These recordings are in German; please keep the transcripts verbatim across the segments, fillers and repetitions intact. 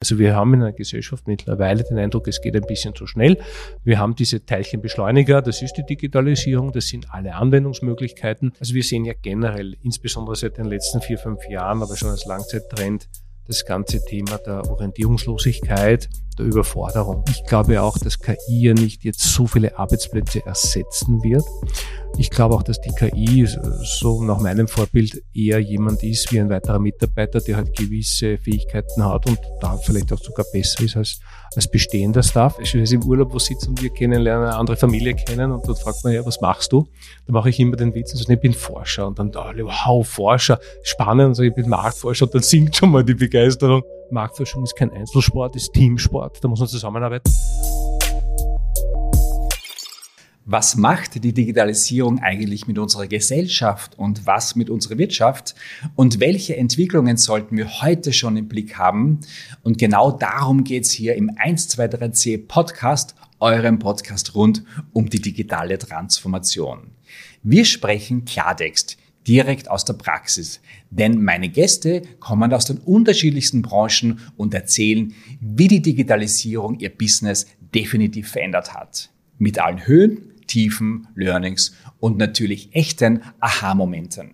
Also wir haben in einer Gesellschaft mittlerweile den Eindruck, es geht ein bisschen zu schnell. Wir haben diese Teilchenbeschleuniger, das ist die Digitalisierung, das sind alle Anwendungsmöglichkeiten. Also wir sehen ja generell, insbesondere seit den letzten vier, fünf Jahren, aber schon als Langzeittrend, das ganze Thema der Orientierungslosigkeit, der Überforderung. Ich glaube auch, dass K I ja nicht jetzt so viele Arbeitsplätze ersetzen wird. Ich glaube auch, dass die K I, so nach meinem Vorbild, eher jemand ist wie ein weiterer Mitarbeiter, der halt gewisse Fähigkeiten hat und da vielleicht auch sogar besser ist als, als bestehender Staff. Ich weiß, im Urlaub, wo sitzen und wir kennenlernen, eine andere Familie kennen und dort fragt man, ja, was machst du? Da mache ich immer den Witz und sage, ich bin Forscher. Und dann, alle, wow, Forscher, spannend. Und sage, ich bin Marktforscher. Und dann sinkt schon mal die Begeisterung. Marktforschung ist kein Einzelsport, ist Teamsport. Da muss man zusammenarbeiten. Was macht die Digitalisierung eigentlich mit unserer Gesellschaft und was mit unserer Wirtschaft? Und welche Entwicklungen sollten wir heute schon im Blick haben? Und genau darum geht's hier im eins zwei drei C Podcast, eurem Podcast rund um die digitale Transformation. Wir sprechen Klartext, direkt aus der Praxis. Denn meine Gäste kommen aus den unterschiedlichsten Branchen und erzählen, wie die Digitalisierung ihr Business definitiv verändert hat. Mit allen Höhen, Tiefen, Learnings und natürlich echten Aha-Momenten.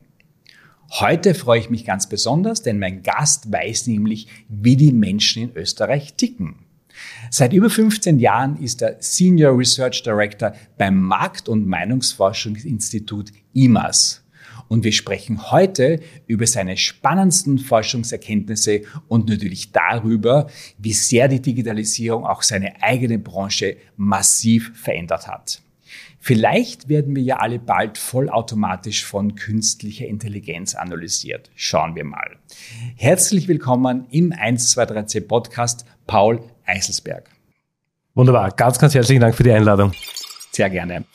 Heute freue ich mich ganz besonders, denn mein Gast weiß nämlich, wie die Menschen in Österreich ticken. Seit über fünfzehn Jahren ist er Senior Research Director beim Markt- und Meinungsforschungsinstitut I M A S. Und wir sprechen heute über seine spannendsten Forschungserkenntnisse und natürlich darüber, wie sehr die Digitalisierung auch seine eigene Branche massiv verändert hat. Vielleicht werden wir ja alle bald vollautomatisch von künstlicher Intelligenz analysiert. Schauen wir mal. Herzlich willkommen im eins zwei drei C Podcast, Paul Eiselsberg. Wunderbar. Ganz, ganz herzlichen Dank für die Einladung. Sehr gerne.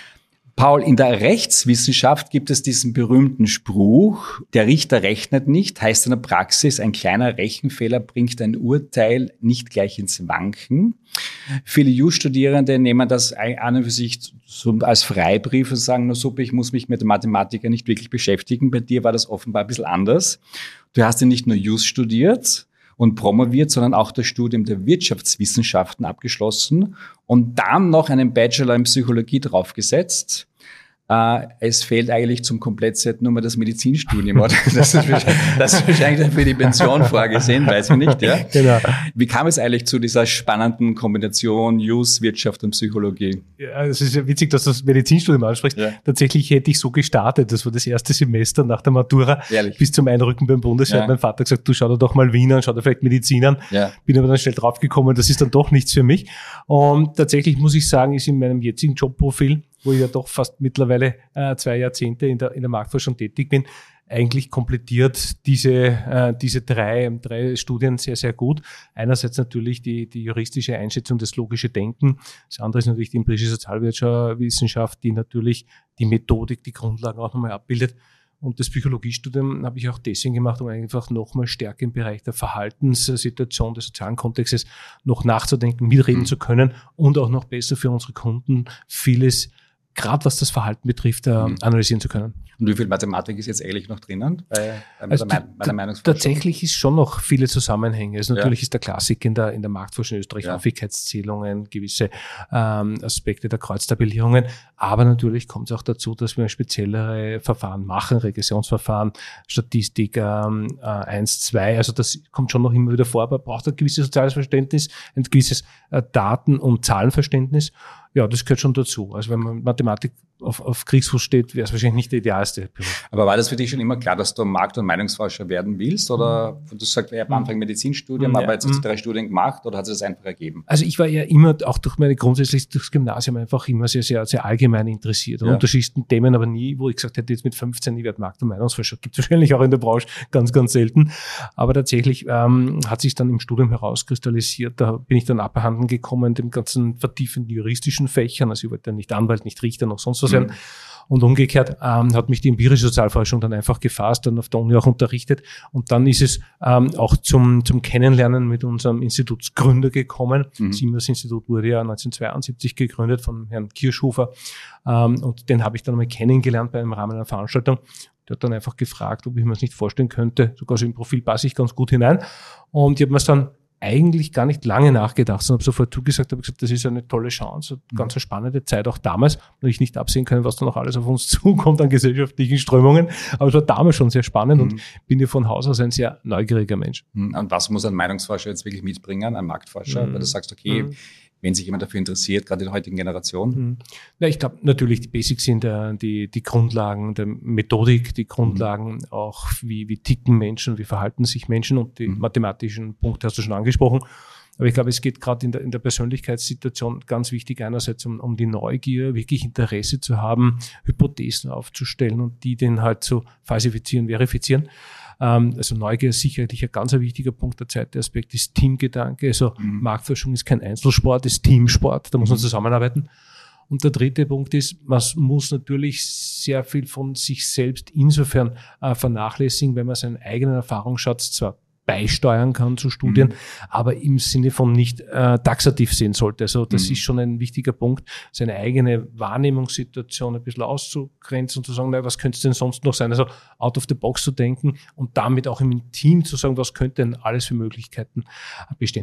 Paul, in der Rechtswissenschaft gibt es diesen berühmten Spruch, der Richter rechnet nicht, heißt in der Praxis, ein kleiner Rechenfehler bringt ein Urteil nicht gleich ins Wanken. Viele Jus-Studierende nehmen das an und für sich so als Freibrief und sagen, na super, ich muss mich mit der Mathematik nicht wirklich beschäftigen. Bei dir war das offenbar ein bisschen anders. Du hast ja nicht nur Jus studiert und promoviert, sondern auch das Studium der Wirtschaftswissenschaften abgeschlossen und dann noch einen Bachelor in Psychologie draufgesetzt. Uh, es fehlt eigentlich zum Komplettset nur mal das Medizinstudium, oder? Das ist wahrscheinlich, das ist wahrscheinlich dann für die Pension vorgesehen, weiß ich nicht, ja? Genau. Wie kam es eigentlich zu dieser spannenden Kombination Jus, Wirtschaft und Psychologie? Ja, es ist ja witzig, dass du das Medizinstudium ansprichst. Ja. Tatsächlich hätte ich so gestartet. Das war das erste Semester nach der Matura. Ehrlich? Bis zum Einrücken beim Bundesheer. Ja. Mein Vater gesagt, du schau dir doch mal Wien an, schau dir vielleicht Medizin an. Ja. Bin aber dann schnell draufgekommen, das ist dann doch nichts für mich. Und tatsächlich muss ich sagen, ist in meinem jetzigen Jobprofil, wo ich ja doch fast mittlerweile äh, zwei Jahrzehnte in der, in der Marktforschung tätig bin, eigentlich komplettiert diese, äh, diese drei, drei Studien sehr, sehr gut. Einerseits natürlich die, die juristische Einschätzung, das logische Denken. Das andere ist natürlich die empirische Sozialwissenschaft, die natürlich die Methodik, die Grundlagen auch nochmal abbildet. Und das Psychologiestudium habe ich auch deswegen gemacht, um einfach nochmal stärker im Bereich der Verhaltenssituation, des sozialen Kontextes noch nachzudenken, mitreden mhm. zu können und auch noch besser für unsere Kunden vieles, gerade was das Verhalten betrifft, äh, analysieren zu können. Und wie viel Mathematik ist jetzt eigentlich noch drinnen bei, bei also der, bei der Meinungsforschung? Tatsächlich ist schon noch viele Zusammenhänge. Also natürlich ja. ist der Klassik in der, in der Marktforschung in Österreich ja. Häufigkeitszählungen, gewisse ähm, Aspekte der Kreuztabellierungen. Aber natürlich kommt es auch dazu, dass wir speziellere Verfahren machen, Regressionsverfahren, Statistik ähm, äh, eins, zwei. Also das kommt schon noch immer wieder vor, aber braucht ein gewisses soziales Verständnis, ein gewisses äh, Daten- und Zahlenverständnis. Ja, das gehört schon dazu. Also wenn man Mathematik auf, auf Kriegsfuß steht, wäre es wahrscheinlich nicht der idealste Beruf. Aber war das für dich schon immer klar, dass du Markt- und Meinungsforscher werden willst? Oder du sagst, ich habe am Anfang Medizinstudium, ja. aber jetzt hast du drei Studien gemacht oder hat sich das einfach ergeben? Also ich war ja immer, auch durch meine grundsätzlich durchs Gymnasium einfach immer sehr, sehr, sehr allgemein interessiert. An ja. unterschiedlichsten Themen, aber nie, wo ich gesagt hätte, jetzt mit fünfzehn, ich werde Markt- und Meinungsforscher. Gibt es wahrscheinlich auch in der Branche ganz, ganz selten. Aber tatsächlich ähm, hat sich dann im Studium herauskristallisiert. Da bin ich dann abhanden gekommen, dem ganzen vertiefenden juristischen Fächern. Also ich wollte ja nicht Anwalt, nicht Richter, noch sonst was werden. Mhm. Und umgekehrt ähm, hat mich die empirische Sozialforschung dann einfach gefasst, dann auf der Uni auch unterrichtet. Und dann ist es ähm, auch zum zum Kennenlernen mit unserem Institutsgründer gekommen. Mhm. Das I M A S-Institut wurde ja neunzehnhundertzweiundsiebzig gegründet von Herrn Kirschhofer. Ähm, und den habe ich dann einmal kennengelernt bei einem Rahmen einer Veranstaltung. Der hat dann einfach gefragt, ob ich mir das nicht vorstellen könnte. Sogar so im Profil passe ich ganz gut hinein. Und ich habe mir es dann eigentlich gar nicht lange nachgedacht, sondern habe sofort zugesagt, habe gesagt, das ist eine tolle Chance, eine ganz eine spannende Zeit, auch damals, weil ich nicht absehen können, was da noch alles auf uns zukommt an gesellschaftlichen Strömungen, aber es war damals schon sehr spannend mhm. und bin ja von Haus aus ein sehr neugieriger Mensch. Und was muss ein Meinungsforscher jetzt wirklich mitbringen, ein Marktforscher, mhm. weil du sagst, okay, mhm. wenn sich jemand dafür interessiert, gerade in der heutigen Generation? Mhm. Ja, ich glaube, natürlich, die Basics sind äh, die, die Grundlagen der Methodik, die Grundlagen mhm. auch, wie, wie ticken Menschen, wie verhalten sich Menschen und die mhm. mathematischen Punkte hast du schon angesprochen. Aber ich glaube, es geht gerade in der, in der Persönlichkeitssituation ganz wichtig einerseits um, um die Neugier, wirklich Interesse zu haben, Hypothesen aufzustellen und die dann halt zu falsifizieren, verifizieren. Also Neugier ist sicherlich ein ganz wichtiger Punkt. Der zweite Aspekt ist Teamgedanke. Also mhm. Marktforschung ist kein Einzelsport, ist Teamsport. Da muss man zusammenarbeiten. Und der dritte Punkt ist, man muss natürlich sehr viel von sich selbst insofern äh, vernachlässigen, wenn man seinen eigenen Erfahrungsschatz zwar beisteuern kann zu Studien, mhm. aber im Sinne von nicht äh, taxativ sehen sollte. Also das mhm. ist schon ein wichtiger Punkt, seine eigene Wahrnehmungssituation ein bisschen auszugrenzen und zu sagen, na, was könnte es denn sonst noch sein? Also out of the box zu denken und damit auch im Team zu sagen, was könnte denn alles für Möglichkeiten bestehen.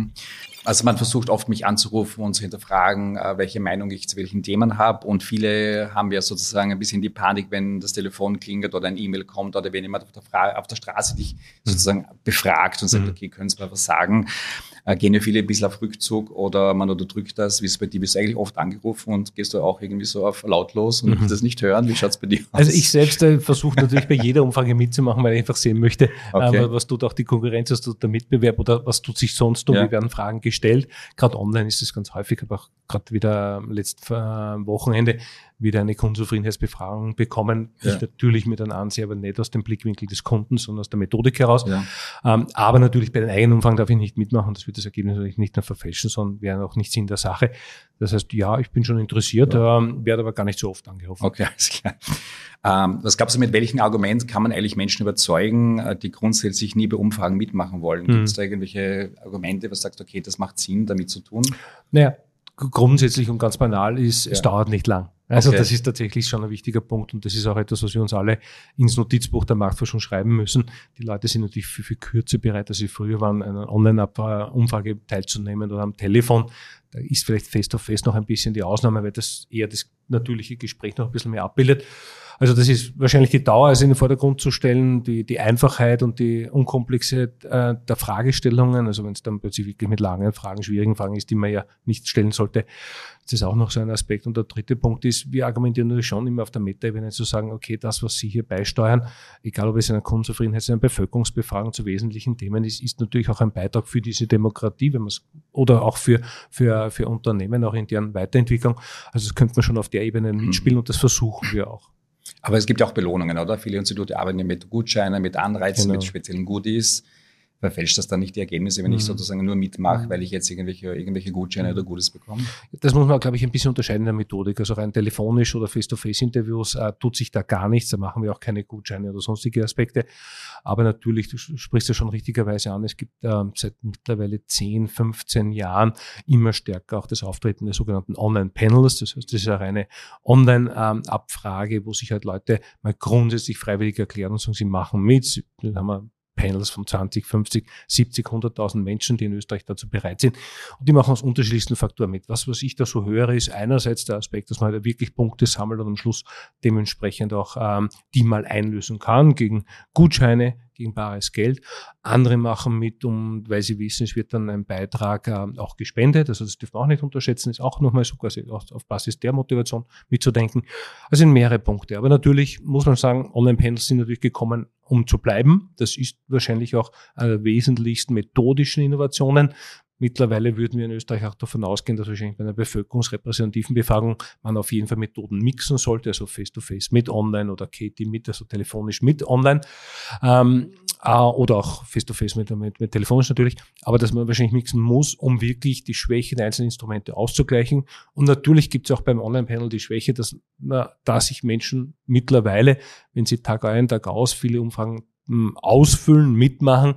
Also man versucht oft, mich anzurufen und zu hinterfragen, welche Meinung ich zu welchen Themen habe. Und viele haben ja sozusagen ein bisschen die Panik, wenn das Telefon klingelt oder ein E-Mail kommt oder wenn jemand auf der, Fra- auf der Straße dich sozusagen befragt und sagt, mhm. okay, können Sie mal was sagen? Äh, gehen ja viele ein bisschen auf Rückzug oder man unterdrückt das. Wie ist es bei dir? Bist du eigentlich oft angerufen und gehst du auch irgendwie so auf lautlos und mhm. willst das nicht hören? Wie schaut es bei dir aus? Also ich selbst äh, versuche natürlich bei jeder Umfrage mitzumachen, weil ich einfach sehen möchte, okay. äh, was tut auch die Konkurrenz, was tut der Mitbewerb oder was tut sich sonst um, ja. wie werden Fragen gestellt. Gerade online ist es ganz häufig, aber auch gerade wieder am letzten äh, Wochenende wieder eine Kundenzufriedenheitsbefragung bekommen. Ja. Ich natürlich mit einem Anseher, aber nicht aus dem Blickwinkel des Kunden, sondern aus der Methodik heraus. Ja. Ähm, aber natürlich bei den eigenen Umfragen darf ich nicht mitmachen. Das wird das Ergebnis natürlich nicht nur verfälschen, sondern wäre auch nicht Sinn der Sache. Das heißt, ja, ich bin schon interessiert, ja. ähm, werde aber gar nicht so oft angerufen. Okay, alles klar. Ähm, was glaubst du, mit welchem Argument kann man eigentlich Menschen überzeugen, die grundsätzlich nie bei Umfragen mitmachen wollen? Hm. Gibt es da irgendwelche Argumente, was sagst, okay, das macht Sinn, damit zu tun? Naja, grundsätzlich und ganz banal ist, ja. es dauert nicht lang. Also okay. das ist tatsächlich schon ein wichtiger Punkt und das ist auch etwas, was wir uns alle ins Notizbuch der Marktforschung schreiben müssen. Die Leute sind natürlich viel, viel kürzer bereit, als sie früher waren, eine Online-Umfrage teilzunehmen oder am Telefon. Da ist vielleicht Face-to-Face noch ein bisschen die Ausnahme, weil das eher das natürliche Gespräch noch ein bisschen mehr abbildet. Also das ist wahrscheinlich die Dauer, also in den Vordergrund zu stellen, die, die Einfachheit und die Unkomplexität äh, der Fragestellungen. Also wenn es dann plötzlich wirklich mit langen Fragen, schwierigen Fragen ist, die man ja nicht stellen sollte, das ist auch noch so ein Aspekt. Und der dritte Punkt ist, wir argumentieren natürlich schon immer auf der Meta-Ebene zu sagen, okay, das, was Sie hier beisteuern, egal ob es eine Kundenzufriedenheit, eine Bevölkerungsbefragung zu wesentlichen Themen ist, ist natürlich auch ein Beitrag für diese Demokratie, wenn man es, oder auch für, für, für Unternehmen, auch in deren Weiterentwicklung. Also das könnte man schon auf der Ebene mitspielen mhm. und das versuchen wir auch. Aber es gibt ja auch Belohnungen, oder? Viele Institute arbeiten ja mit Gutscheinen, mit Anreizen, genau. mit speziellen Goodies. Verfälscht das dann nicht die Ergebnisse, wenn mhm. ich sozusagen nur mitmache, mhm. weil ich jetzt irgendwelche, irgendwelche Gutscheine mhm. oder Gutes bekomme? Das muss man, glaube ich, ein bisschen unterscheiden in der Methodik. Also rein telefonisch oder Face-to-Face-Interviews äh, tut sich da gar nichts. Da machen wir auch keine Gutscheine oder sonstige Aspekte. Aber natürlich, du sprichst ja schon richtigerweise an, es gibt äh, seit mittlerweile zehn, fünfzehn Jahren immer stärker auch das Auftreten der sogenannten Online-Panels. Das heißt, das ist eine reine Online-Abfrage, ähm, wo sich halt Leute mal grundsätzlich freiwillig erklären und sagen, sie machen mit. Dann haben wir Panels von zwanzig, fünfzig, siebzig, hunderttausend Menschen, die in Österreich dazu bereit sind. Und die machen aus unterschiedlichsten Faktoren mit. Was, was ich da so höre, ist einerseits der Aspekt, dass man halt wirklich Punkte sammelt und am Schluss dementsprechend auch ähm, die mal einlösen kann gegen Gutscheine, gegen bares Geld. Andere machen mit, um, weil sie wissen, es wird dann ein Beitrag äh, auch gespendet. Also das dürfen wir auch nicht unterschätzen, ist auch nochmal so quasi auf, auf Basis der Motivation mitzudenken. Also sind mehrere Punkte. Aber natürlich muss man sagen, Online-Panels sind natürlich gekommen, um zu bleiben. Das ist wahrscheinlich auch eine der wesentlichsten methodischen Innovationen. Mittlerweile würden wir in Österreich auch davon ausgehen, dass wahrscheinlich bei einer bevölkerungsrepräsentativen Befragung man auf jeden Fall Methoden mixen sollte, also Face-to-Face mit Online oder K T mit, also telefonisch mit Online, ähm, äh, oder auch Face-to-Face mit, mit, mit telefonisch natürlich, aber dass man wahrscheinlich mixen muss, um wirklich die Schwäche der einzelnen Instrumente auszugleichen. Und natürlich gibt es auch beim Online-Panel die Schwäche, dass, na, da sich Menschen mittlerweile, wenn sie Tag ein, Tag aus viele Umfragen mh, ausfüllen, mitmachen,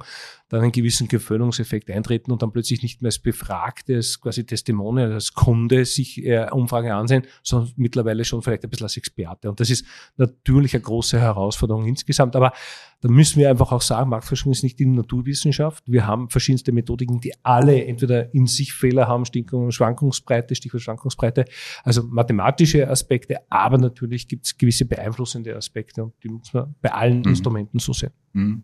dann einen gewissen Gewöhnungseffekt eintreten und dann plötzlich nicht mehr als Befragte, als quasi Testimonial, als Kunde sich äh, Umfrage ansehen, sondern mittlerweile schon vielleicht ein bisschen als Experte. Und das ist natürlich eine große Herausforderung insgesamt, aber da müssen wir einfach auch sagen, Marktforschung ist nicht die Naturwissenschaft. Wir haben verschiedenste Methodiken, die alle entweder in sich Fehler haben, Stinkung, Schwankungsbreite, Stichwort Schwankungsbreite, also mathematische Aspekte, aber natürlich gibt es gewisse beeinflussende Aspekte und die muss man bei allen mhm. Instrumenten so sehen. Mhm.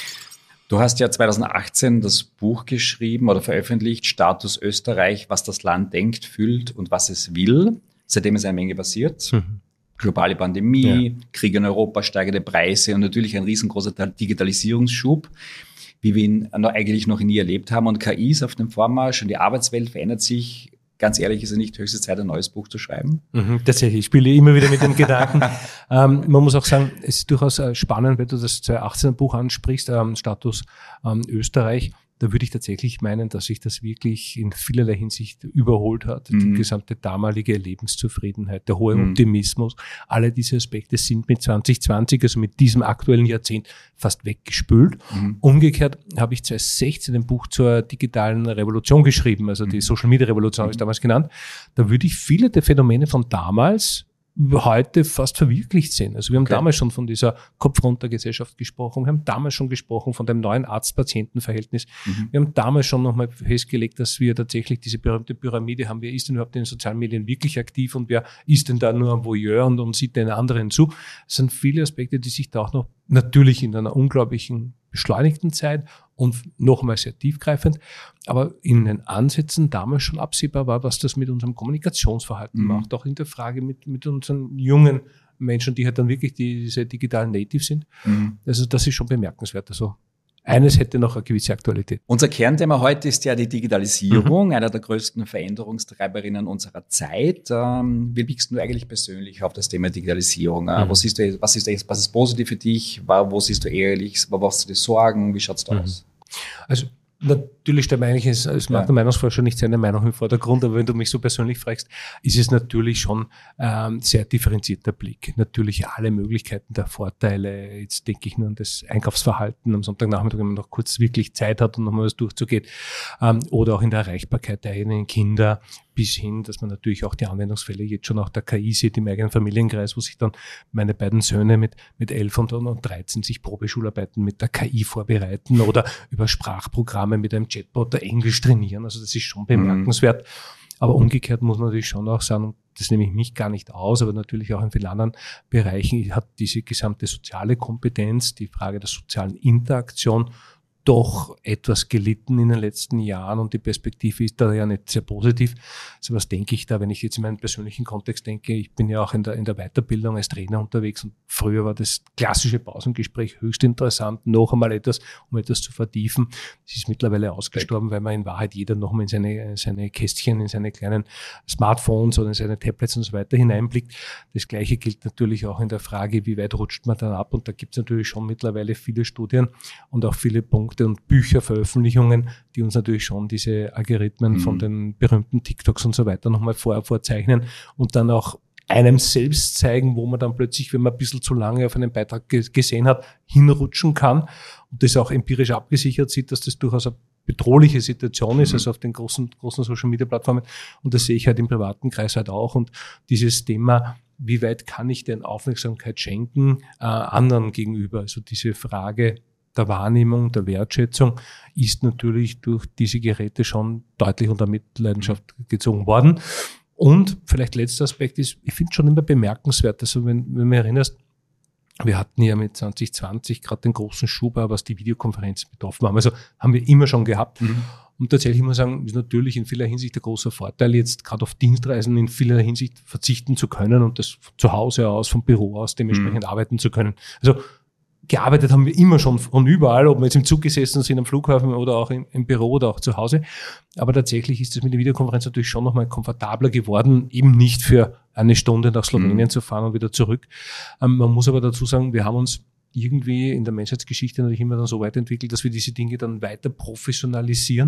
Du hast ja zweitausendachtzehn das Buch geschrieben oder veröffentlicht, Status Österreich, was das Land denkt, fühlt und was es will. Seitdem ist eine Menge passiert. Mhm. Globale Pandemie, ja. Krieg in Europa, steigende Preise und natürlich ein riesengroßer Digitalisierungsschub, wie wir ihn eigentlich noch nie erlebt haben. Und K I ist auf dem Vormarsch und die Arbeitswelt verändert sich. Ganz ehrlich, ist es nicht höchste Zeit, ein neues Buch zu schreiben? Mhm, tatsächlich, ich spiele immer wieder mit dem Gedanken. ähm, man muss auch sagen, es ist durchaus spannend, wenn du das zweitausendachtzehner Buch ansprichst, ähm, Status ähm, Österreich. Da würde ich tatsächlich meinen, dass sich das wirklich in vielerlei Hinsicht überholt hat. Mhm. Die gesamte damalige Lebenszufriedenheit, der hohe mhm. Optimismus, alle diese Aspekte sind mit zwanzig zwanzig, also mit diesem aktuellen Jahrzehnt, fast weggespült. Mhm. Umgekehrt habe ich zweitausendsechzehn ein Buch zur digitalen Revolution geschrieben, also die Social Media Revolution habe ich damals genannt. Da würde ich viele der Phänomene von damals heute fast verwirklicht sehen. Also wir haben okay. damals schon von dieser Kopf-runter-Gesellschaft gesprochen, wir haben damals schon gesprochen von dem neuen Arzt-Patienten-Verhältnis. Mhm. Wir haben damals schon nochmal festgelegt, dass wir tatsächlich diese berühmte Pyramide haben. Wer ist denn überhaupt in den sozialen Medien wirklich aktiv und wer ist denn da nur ein Voyeur und, und sieht den anderen zu? Das sind viele Aspekte, die sich da auch noch natürlich in einer unglaublichen beschleunigten Zeit und nochmal sehr tiefgreifend, aber in den Ansätzen damals schon absehbar war, was das mit unserem Kommunikationsverhalten mhm. macht, auch in der Frage mit, mit unseren jungen Menschen, die halt dann wirklich die, diese digitalen Native sind. Mhm. Also das ist schon bemerkenswert. Also eines hätte noch eine gewisse Aktualität. Unser Kernthema heute ist ja die Digitalisierung, mhm. einer der größten Veränderungstreiberinnen unserer Zeit. Ähm, wie blickst du eigentlich persönlich auf das Thema Digitalisierung? Mhm. Was siehst du, was ist, was ist positiv für dich? Wo siehst du ehrlich? Wo machst du dir Sorgen? Wie schaut's da mhm. aus? Also natürlich stellt man eigentlich als, als ja. Meinungsforscher nicht seine Meinung im Vordergrund, aber wenn du mich so persönlich fragst, ist es natürlich schon ähm, sehr differenzierter Blick. Natürlich alle Möglichkeiten der Vorteile. Jetzt denke ich nur an das Einkaufsverhalten am Sonntagnachmittag, wenn man noch kurz wirklich Zeit hat und nochmal was durchzugehen. Ähm, oder auch in der Erreichbarkeit der eigenen Kinder, bis hin, dass man natürlich auch die Anwendungsfälle jetzt schon auch der K I sieht im eigenen Familienkreis, wo sich dann meine beiden Söhne mit, mit elf und, und dreizehn sich Probeschularbeiten mit der K I vorbereiten oder über Sprachprogramme mit einem Chatbot der Englisch trainieren. Also das ist schon bemerkenswert. Mhm. Aber umgekehrt muss man natürlich schon auch sagen, und das nehme ich mich gar nicht aus, aber natürlich auch in vielen anderen Bereichen hat diese gesamte soziale Kompetenz, die Frage der sozialen Interaktion doch etwas gelitten in den letzten Jahren und die Perspektive ist da ja nicht sehr positiv. Also was denke ich da, wenn ich jetzt in meinen persönlichen Kontext denke? Ich bin ja auch in der, in der Weiterbildung als Trainer unterwegs und früher war das klassische Pausengespräch höchst interessant, noch einmal etwas, um etwas zu vertiefen. Das ist mittlerweile ausgestorben, weil man in Wahrheit jeder noch mal in seine, seine Kästchen, in seine kleinen Smartphones oder in seine Tablets und so weiter hineinblickt. Das Gleiche gilt natürlich auch in der Frage, wie weit rutscht man dann ab, und da gibt es natürlich schon mittlerweile viele Studien und auch viele Punkte und Bücherveröffentlichungen, die uns natürlich schon diese Algorithmen mhm. von den berühmten TikToks und so weiter nochmal vor, vorzeichnen und dann auch einem selbst zeigen, wo man dann plötzlich, wenn man ein bisschen zu lange auf einen Beitrag ge- gesehen hat, hinrutschen kann und das auch empirisch abgesichert sieht, dass das durchaus eine bedrohliche Situation ist, mhm. also auf den großen, großen Social-Media-Plattformen, und das sehe ich halt im privaten Kreis halt auch, und dieses Thema, wie weit kann ich denn Aufmerksamkeit schenken äh, anderen gegenüber, also diese Frage der Wahrnehmung, der Wertschätzung ist natürlich durch diese Geräte schon deutlich unter Mitleidenschaft gezogen worden. Und vielleicht letzter Aspekt ist, ich finde es schon immer bemerkenswert, also wenn, wenn du mich erinnerst, wir hatten ja mit zwanzig zwanzig gerade den großen Schub, was die Videokonferenzen betroffen haben. Also haben wir immer schon gehabt. Mhm. Und tatsächlich muss man sagen, ist natürlich in vieler Hinsicht der große Vorteil, jetzt gerade auf Dienstreisen in vieler Hinsicht verzichten zu können und das von zu Hause aus, vom Büro aus dementsprechend mhm. arbeiten zu können. Also gearbeitet haben wir immer schon von überall, ob wir jetzt im Zug gesessen sind, am Flughafen oder auch im, im Büro oder auch zu Hause. Aber tatsächlich ist es mit der Videokonferenz natürlich schon nochmal komfortabler geworden, eben nicht für eine Stunde nach Slowenien mhm. zu fahren und wieder zurück. Ähm, man muss aber dazu sagen, wir haben uns irgendwie in der Menschheitsgeschichte natürlich immer dann so weiterentwickelt, dass wir diese Dinge dann weiter professionalisieren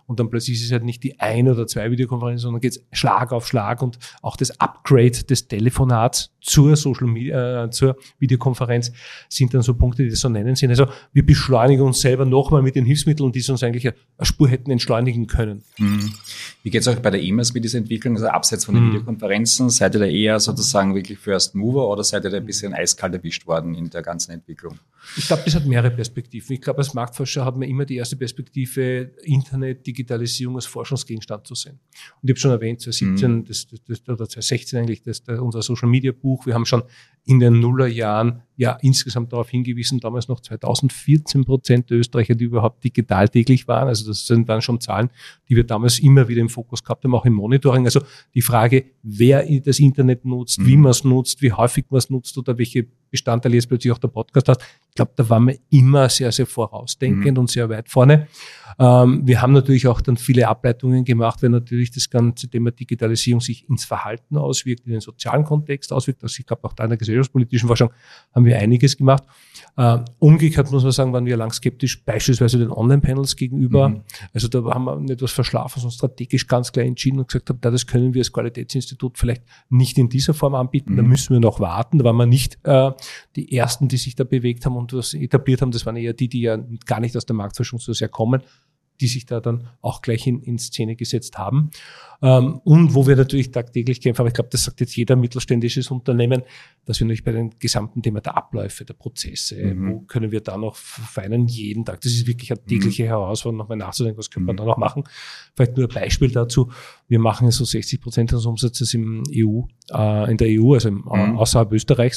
und dann plötzlich ist es halt nicht die ein oder zwei Videokonferenzen, sondern geht es Schlag auf Schlag und auch das Upgrade des Telefonats zur Social Media, äh, zur Videokonferenz sind dann so Punkte, die das so nennen sind. Also wir beschleunigen uns selber nochmal mit den Hilfsmitteln, die uns eigentlich eine Spur hätten entschleunigen können. Mhm. Wie geht es euch bei der E M A S mit dieser Entwicklung? Also abseits von den mhm. Videokonferenzen, seid ihr da eher sozusagen wirklich First Mover oder seid ihr da ein bisschen eiskalt erwischt worden in der ganzen Entwicklung? Ich glaube, das hat mehrere Perspektiven. Ich glaube, als Marktforscher hat man immer die erste Perspektive, Internet, Digitalisierung als Forschungsgegenstand zu sehen. Und ich habe schon erwähnt, zwanzig siebzehn mhm. das, das, das, oder zwanzig sechzehn eigentlich, das, das, unser Social Media Buch. Wir haben schon in den Nullerjahren ja insgesamt darauf hingewiesen, damals noch zweitausendvierzehn Prozent der Österreicher, die überhaupt digital täglich waren. Also das sind dann schon Zahlen, die wir damals immer wieder im Fokus gehabt haben, auch im Monitoring. Also die Frage, wer das Internet nutzt, mhm. wie man es nutzt, wie häufig man es nutzt oder welche Bestandteile jetzt plötzlich auch der Podcast hat. Ich glaube, da waren wir immer sehr, sehr vorausdenkend mhm. und sehr weit vorne. Ähm, wir haben natürlich auch dann viele Ableitungen gemacht, weil natürlich das ganze Thema Digitalisierung sich ins Verhalten auswirkt, in den sozialen Kontext auswirkt. Also ich glaube, auch da in der gesellschaftspolitischen Forschung haben wir einiges gemacht. Äh, umgekehrt muss man sagen, waren wir lang skeptisch, beispielsweise den Online-Panels gegenüber. Mhm. Also da haben wir nicht was verschlafen, sondern strategisch ganz klar entschieden und gesagt haben, da, das können wir als Qualitätsinstitut vielleicht nicht in dieser Form anbieten, mhm. da müssen wir noch warten. Da waren wir nicht äh, die Ersten, die sich da bewegt haben und was etabliert haben. Das waren eher die, die ja gar nicht aus der Marktforschung so sehr kommen, die sich da dann auch gleich in, in Szene gesetzt haben. Ähm, und wo wir natürlich tagtäglich kämpfen, aber ich glaube, das sagt jetzt jeder mittelständisches Unternehmen, dass wir natürlich bei dem gesamten Thema der Abläufe, der Prozesse, mhm. wo können wir da noch vereinen jeden Tag. Das ist wirklich eine tägliche mhm. Herausforderung, nochmal nachzudenken, was könnte man da noch machen. Vielleicht nur ein Beispiel dazu. Wir machen so sechzig Prozent des Umsatzes im E U, äh, in der E U, also im, mhm. außerhalb Österreichs.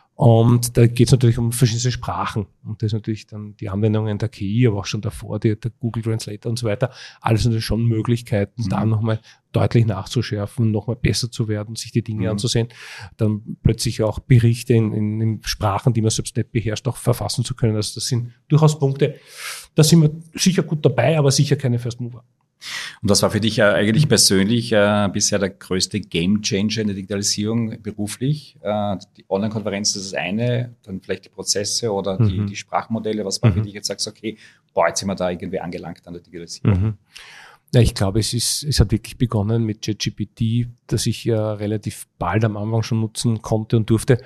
Und da geht es natürlich um verschiedene Sprachen. Und das ist natürlich dann die Anwendungen der K I, aber auch schon davor, die, der Google Translator und so weiter. Alles natürlich schon Möglichkeiten, mhm. da nochmal deutlich nachzuschärfen, nochmal besser zu werden, sich die Dinge mhm. anzusehen. Dann plötzlich auch Berichte in, in, in Sprachen, die man selbst nicht beherrscht, auch verfassen zu können. Also das sind durchaus Punkte. Da sind wir sicher gut dabei, aber sicher keine First Mover. Und was war für dich äh, eigentlich persönlich äh, bisher der größte Gamechanger in der Digitalisierung beruflich? Äh, die Online-Konferenz ist das eine, dann vielleicht die Prozesse oder die, mhm. die Sprachmodelle. Was war mhm. für dich jetzt, sagst du, okay, boah, jetzt sind wir da irgendwie angelangt an der Digitalisierung? Mhm. Ja, ich glaube, es ist, es hat wirklich begonnen mit ChatGPT, das ich ja relativ bald am Anfang schon nutzen konnte und durfte.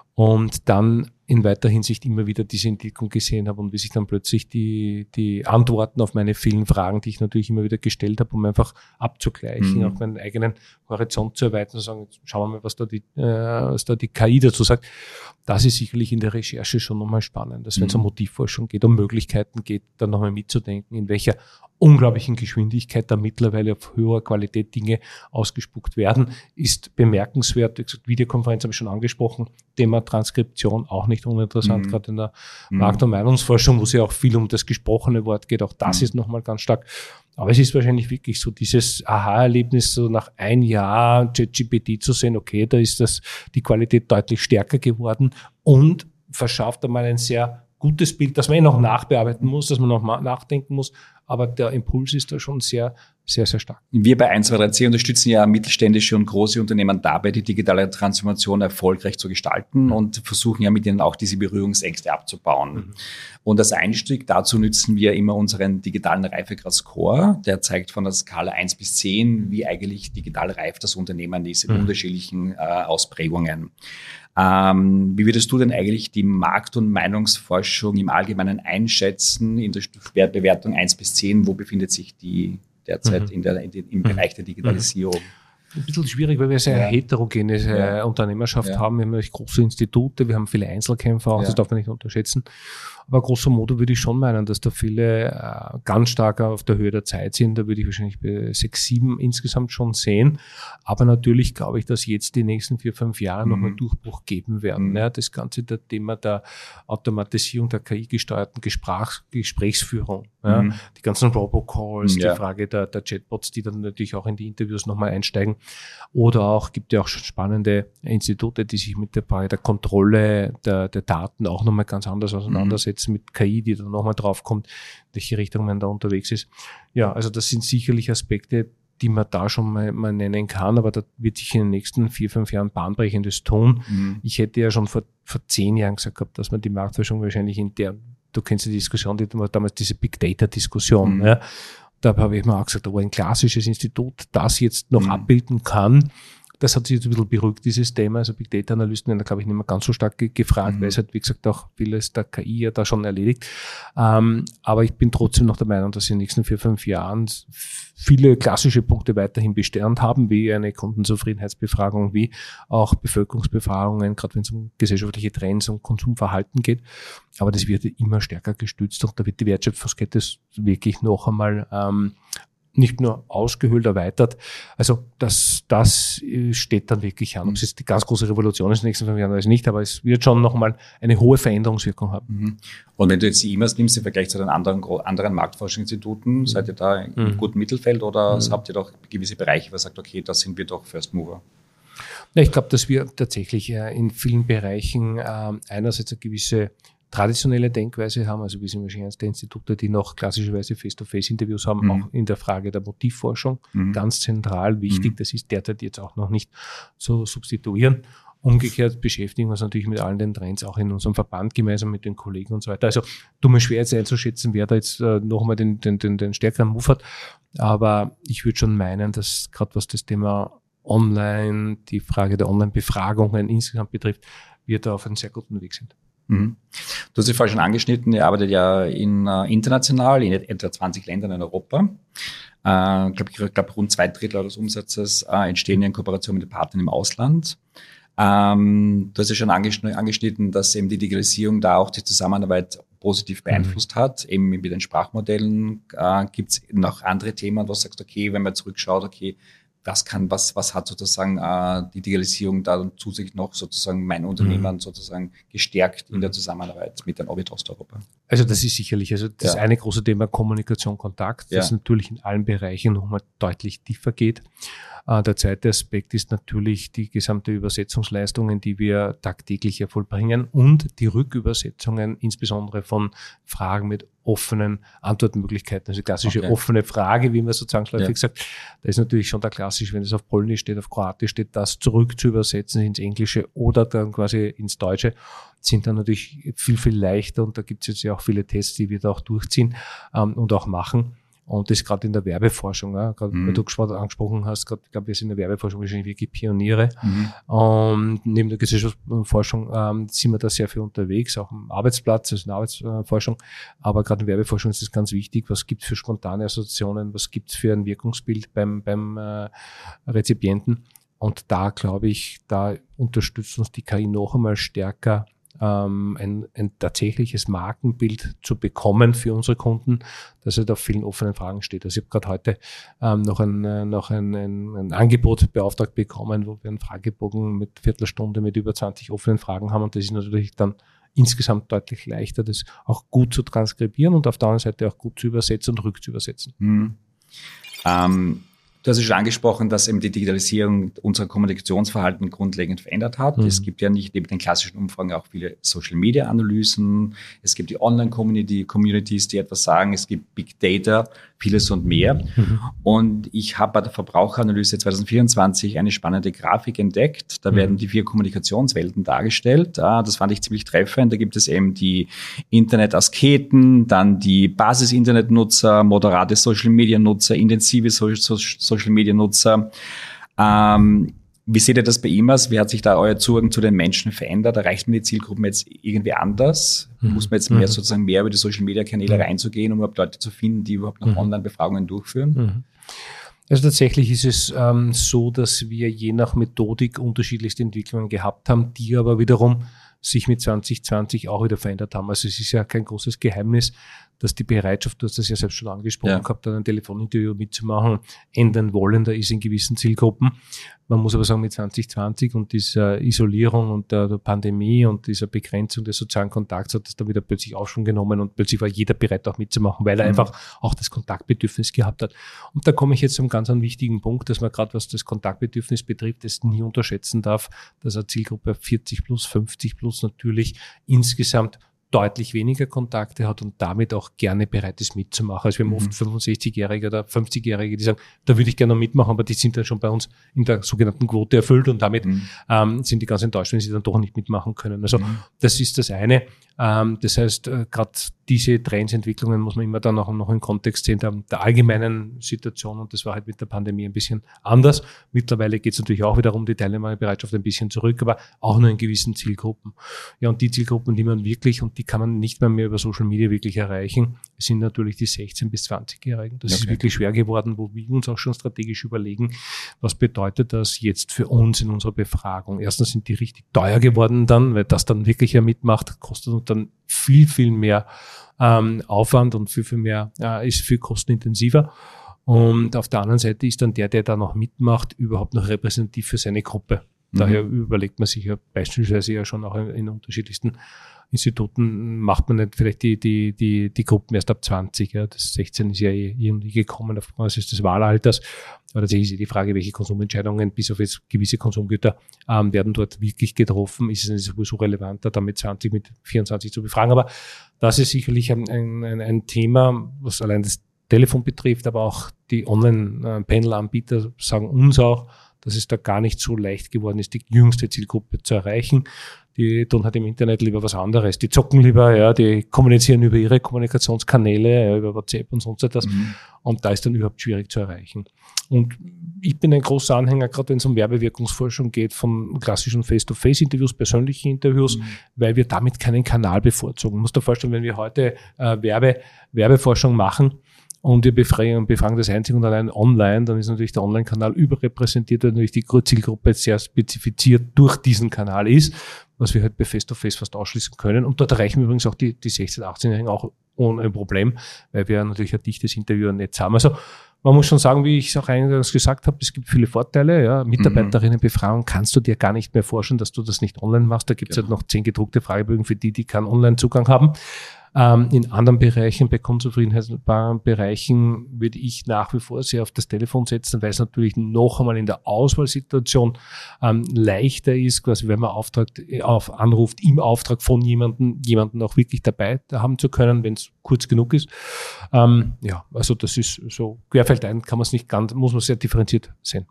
Und dann in weiter Hinsicht immer wieder diese Entwicklung gesehen habe und wie sich dann plötzlich die, die Antworten auf meine vielen Fragen, die ich natürlich immer wieder gestellt habe, um einfach abzugleichen, mhm. auch meinen eigenen Horizont zu erweitern und zu sagen, jetzt schauen wir mal, was da die, äh, was da die K I dazu sagt. Das ist sicherlich in der Recherche schon nochmal spannend, dass wenn es um Motivforschung geht, um Möglichkeiten geht, dann nochmal mitzudenken, in welcher unglaublichen Geschwindigkeit da mittlerweile auf höherer Qualität Dinge ausgespuckt werden, ist bemerkenswert. Wie gesagt, Videokonferenz habe ich schon angesprochen, Thema Transkription auch nicht uninteressant, mhm. gerade in der mhm. Markt- und Meinungsforschung, wo es ja auch viel um das gesprochene Wort geht, auch das mhm. ist nochmal ganz stark. Aber es ist wahrscheinlich wirklich so dieses Aha-Erlebnis, so nach ein Jahr ChatGPT zu sehen, okay, da ist das die Qualität deutlich stärker geworden und verschafft einmal ein sehr gutes Bild, das man eh noch nachbearbeiten muss, dass man noch nachdenken muss, aber der Impuls ist da schon sehr, sehr, sehr stark. Wir bei eins zwei drei C unterstützen ja mittelständische und große Unternehmen dabei, die digitale Transformation erfolgreich zu gestalten mhm. und versuchen ja mit ihnen auch diese Berührungsängste abzubauen. Mhm. Und als Einstieg dazu nützen wir immer unseren digitalen Reifegrad-Score. Der zeigt von der Skala eins bis zehn, wie eigentlich digital reif das Unternehmen ist in mhm. unterschiedlichen äh, Ausprägungen. Ähm, wie würdest du denn eigentlich die Markt- und Meinungsforschung im Allgemeinen einschätzen in der Bewertung eins bis zehn? Wo befindet sich die derzeit mhm. in der, in den, im Bereich der Digitalisierung? Ein bisschen schwierig, weil wir sehr ja. heterogene ja. Unternehmerschaft ja. haben. Wir haben natürlich große Institute, wir haben viele Einzelkämpfer, auch, ja. das darf man nicht unterschätzen. Aber grosso modo würde ich schon meinen, dass da viele äh, ganz stark auf der Höhe der Zeit sind. Da würde ich wahrscheinlich bei sechs, sieben insgesamt schon sehen. Aber natürlich glaube ich, dass jetzt die nächsten vier, fünf Jahre mhm. nochmal Durchbruch geben werden. Mhm. Ja, das ganze der Thema der Automatisierung der K I-gesteuerten Gesprächs- Gesprächsführung, ja, mhm. die ganzen Robocalls, ja. die Frage der, der Chatbots, die dann natürlich auch in die Interviews nochmal einsteigen. Oder auch, gibt ja auch spannende Institute, die sich mit der Frage der Kontrolle der, der Daten auch nochmal ganz anders auseinandersetzen. Mhm. mit K I, die dann nochmal draufkommt, in welche Richtung man da unterwegs ist. Ja, also das sind sicherlich Aspekte, die man da schon mal, mal nennen kann, aber da wird sich in den nächsten vier, fünf Jahren Bahnbrechendes tun. Mhm. Ich hätte ja schon vor, vor zehn Jahren gesagt gehabt, dass man die Marktforschung wahrscheinlich in der, du kennst die Diskussion, die damals diese Big Data Diskussion, mhm. ja, da habe ich mir auch gesagt, aber ein klassisches Institut, das jetzt noch mhm. abbilden kann, das hat sich jetzt ein bisschen beruhigt, dieses Thema. Also Big Data Analysten, da glaube ich nicht mehr ganz so stark ge- gefragt, mhm. weil es halt, wie gesagt, auch vieles der K I ja da schon erledigt. Ähm, aber ich bin trotzdem noch der Meinung, dass in den nächsten vier, fünf Jahren viele klassische Punkte weiterhin bestehend haben, wie eine Kundenzufriedenheitsbefragung, wie auch Bevölkerungsbefragungen, gerade wenn es um gesellschaftliche Trends und Konsumverhalten geht. Aber das wird immer stärker gestützt und da wird die Wertschöpfungskette wirklich noch einmal ähm, nicht nur ausgehöhlt, erweitert. Also das, das steht dann wirklich an. Ob es jetzt die ganz große Revolution ist in den nächsten fünf Jahren, weiß ich nicht, aber es wird schon nochmal eine hohe Veränderungswirkung haben. Und wenn du jetzt die E M A S nimmst im Vergleich zu den anderen, anderen Marktforschungsinstituten, mhm. seid ihr da im mhm. guten Mittelfeld oder mhm. habt ihr doch gewisse Bereiche, wo ihr sagt, okay, da sind wir doch First Mover? Ja, ich glaube, dass wir tatsächlich in vielen Bereichen äh, einerseits eine gewisse traditionelle Denkweise haben, also wir sind wahrscheinlich eines der Institute, die noch klassischerweise Face-to-Face-Interviews haben, mhm. auch in der Frage der Motivforschung, mhm. ganz zentral wichtig, mhm. das ist derzeit jetzt auch noch nicht zu substituieren. Umgekehrt beschäftigen wir uns natürlich mit allen den Trends, auch in unserem Verband gemeinsam mit den Kollegen und so weiter. Also tut mir schwer jetzt einzuschätzen, wer da jetzt äh, nochmal den, den, den, den stärkeren Move hat, aber ich würde schon meinen, dass gerade was das Thema Online, die Frage der Online-Befragungen insgesamt betrifft, wir da auf einem sehr guten Weg sind. Mhm. Du hast dich vorhin schon angeschnitten, ihr arbeitet ja in, uh, international in etwa zwanzig Ländern in Europa. Äh, ich glaube, glaub, rund zwei Drittel eures Umsatzes äh, entstehen in Kooperation mit den Partnern im Ausland. Ähm, du hast ja schon angeschnitten, angeschnitten, dass eben die Digitalisierung da auch die Zusammenarbeit positiv beeinflusst mhm. hat, eben mit den Sprachmodellen. Äh, Gibt es noch andere Themen, wo du sagst, okay, wenn man zurückschaut, okay, was kann, was, was hat sozusagen äh, die Digitalisierung da und zusätzlich noch sozusagen mein Unternehmen mhm. sozusagen gestärkt in der Zusammenarbeit mit den Orbit Osteuropa? Also das ist sicherlich, also das ja. eine große Thema Kommunikation, Kontakt, das ja. natürlich in allen Bereichen nochmal deutlich tiefer geht. Äh, der zweite Aspekt ist natürlich die gesamte Übersetzungsleistungen, die wir tagtäglich ja vollbringen und die Rückübersetzungen, insbesondere von Fragen mit offenen Antwortmöglichkeiten. Also klassische okay. offene Frage, wie man sozusagen häufig ja. sagt. Da ist natürlich schon der klassisch, wenn es auf Polnisch steht, auf Kroatisch steht, das zurück zu übersetzen ins Englische oder dann quasi ins Deutsche, sind dann natürlich viel, viel leichter und da gibt es jetzt ja auch viele Tests, die wir da auch durchziehen ähm, und auch machen. Und das gerade in der Werbeforschung, ja, gerade mhm. weil du angesprochen hast, gerade, ich glaube, wir sind in der Werbeforschung wahrscheinlich wirklich Pioniere. Mhm. Und neben der Gesellschaftsforschung ähm, sind wir da sehr viel unterwegs, auch im Arbeitsplatz, also in der Arbeitsforschung. Aber gerade in der Werbeforschung ist es ganz wichtig, was gibt es für spontane Assoziationen, was gibt es für ein Wirkungsbild beim, beim äh, Rezipienten. Und da, glaube ich, da unterstützt uns die K I noch einmal stärker, ähm, ein, ein tatsächliches Markenbild zu bekommen für unsere Kunden, dass er da auf vielen offenen Fragen steht. Also ich habe gerade heute ähm, noch, ein, äh, noch ein, ein, ein Angebot beauftragt bekommen, wo wir einen Fragebogen mit Viertelstunde mit über zwanzig offenen Fragen haben und das ist natürlich dann insgesamt deutlich leichter, das auch gut zu transkribieren und auf der anderen Seite auch gut zu übersetzen und rückzuübersetzen. Hm. Ähm Du hast ja schon angesprochen, dass eben die Digitalisierung unser Kommunikationsverhalten grundlegend verändert hat. Mhm. Es gibt ja nicht neben den klassischen Umfragen auch viele Social-Media-Analysen. Es gibt die Online-Communities, die etwas sagen. Es gibt Big Data, vieles und mehr. Mhm. Und ich habe bei der Verbraucheranalyse zwanzig vierundzwanzig eine spannende Grafik entdeckt. Da mhm. werden die vier Kommunikationswelten dargestellt. Das fand ich ziemlich treffend. Da gibt es eben die Internet-Asketen, dann die Basis-Internet-Nutzer, moderate Social-Media-Nutzer, intensive Social Social-Media-Nutzer. Ähm, wie seht ihr das bei I M A S? Wie hat sich da euer Zugang zu den Menschen verändert? Erreicht man die Zielgruppen jetzt irgendwie anders? Mhm. Muss man jetzt mehr sozusagen mehr über die Social-Media-Kanäle mhm. reinzugehen, um überhaupt Leute zu finden, die überhaupt noch mhm. Online-Befragungen durchführen? Mhm. Also tatsächlich ist es ähm, so, dass wir je nach Methodik unterschiedlichste Entwicklungen gehabt haben, die aber wiederum sich mit zwanzig zwanzig auch wieder verändert haben. Also es ist ja kein großes Geheimnis, dass die Bereitschaft, du hast das ja selbst schon angesprochen ja. gehabt, ein Telefoninterview mitzumachen, ändern wollender ist in gewissen Zielgruppen. Man muss aber sagen, mit zwanzig zwanzig und dieser Isolierung und der, der Pandemie und dieser Begrenzung des sozialen Kontakts hat das dann wieder plötzlich Aufschwung genommen und plötzlich war jeder bereit, auch mitzumachen, weil er mhm. einfach auch das Kontaktbedürfnis gehabt hat. Und da komme ich jetzt zum ganz einen wichtigen Punkt, dass man gerade, was das Kontaktbedürfnis betrifft, es nie unterschätzen darf, dass eine Zielgruppe vierzig plus, fünfzig plus natürlich insgesamt deutlich weniger Kontakte hat und damit auch gerne bereit ist mitzumachen. Also wir haben mhm. oft fünfundsechzigjährige oder fünfzigjährige, die sagen, da würde ich gerne noch mitmachen, aber die sind dann schon bei uns in der sogenannten Quote erfüllt und damit mhm. ähm, sind die ganz enttäuscht, wenn sie dann doch nicht mitmachen können. Also mhm. das ist das eine. Ähm, das heißt, äh, gerade diese Trends, Entwicklungen muss man immer dann auch noch im Kontext sehen der, der allgemeinen Situation, und das war halt mit der Pandemie ein bisschen anders. Mittlerweile geht es natürlich auch wiederum die Teilnehmerbereitschaft ein bisschen zurück, aber auch nur in gewissen Zielgruppen. Ja, und die Zielgruppen, die man wirklich, und die kann man nicht mehr, mehr über Social Media wirklich erreichen, sind natürlich die sechzehn- bis zwanzigjährigen. Das okay. ist wirklich schwer geworden, wo wir uns auch schon strategisch überlegen, was bedeutet das jetzt für uns in unserer Befragung. Erstens sind die richtig teuer geworden dann, weil das dann wirklich ja mitmacht, kostet uns dann viel, viel mehr ähm, Aufwand und viel, viel mehr, äh, ist viel kostenintensiver. Und auf der anderen Seite ist dann der, der da noch mitmacht, überhaupt noch repräsentativ für seine Gruppe. Mhm. Daher überlegt man sich ja beispielsweise ja schon auch in, in unterschiedlichsten Instituten, macht man nicht vielleicht die, die, die, die Gruppen erst ab zwanzig. Ja. Das sechzehn ist ja eh irgendwie gekommen auf Basis des Wahlalters. Aber tatsächlich ist die Frage, welche Konsumentscheidungen bis auf jetzt gewisse Konsumgüter ähm, werden dort wirklich getroffen. Ist es nicht sowieso relevanter, dann mit zwanzig, mit vierundzwanzig zu befragen. Aber das ist sicherlich ein, ein, ein Thema, was allein das Telefon betrifft, aber auch die Online-Panel-Anbieter sagen uns auch, dass es da gar nicht so leicht geworden ist, die jüngste Zielgruppe zu erreichen. Die tun halt im Internet lieber was anderes. Die zocken lieber, ja, die kommunizieren über ihre Kommunikationskanäle, ja, über WhatsApp und sonst etwas. Mhm. Und da ist dann überhaupt schwierig zu erreichen. Und ich bin ein großer Anhänger, gerade wenn es um Werbewirkungsforschung geht, von klassischen Face-to-Face-Interviews, persönlichen Interviews, mhm. weil wir damit keinen Kanal bevorzugen. Du musst dir vorstellen, wenn wir heute äh, Werbe, Werbeforschung machen, und wir befragen, befragen das einzig und allein online, dann ist natürlich der Online-Kanal überrepräsentiert, weil natürlich die Zielgruppe sehr spezifiziert durch diesen Kanal ist, was wir halt bei Face-to-Face fast ausschließen können. Und dort erreichen wir übrigens auch die, die sechzehn-, achtzehnjährigen auch ohne ein Problem, weil wir natürlich ein dichtes Interviewernetz haben. Also man muss schon sagen, wie ich es auch eingangs gesagt habe, es gibt viele Vorteile. Ja. Mitarbeiterinnenbefragung kannst du dir gar nicht mehr vorstellen, dass du das nicht online machst. Da gibt es genau. halt noch zehn gedruckte Fragebögen für die, die keinen Online-Zugang haben. Ähm, in anderen Bereichen, bei konsumzufriedenheitsbaren Bereichen, würde ich nach wie vor sehr auf das Telefon setzen, weil es natürlich noch einmal in der Auswahlsituation ähm, leichter ist, quasi wenn man Auftrag, auf, anruft, im Auftrag von jemandem, jemanden auch wirklich dabei haben zu können, wenn es kurz genug ist. Ähm, ja, also das ist so querfeldein, kann man es nicht ganz, muss man sehr differenziert sehen.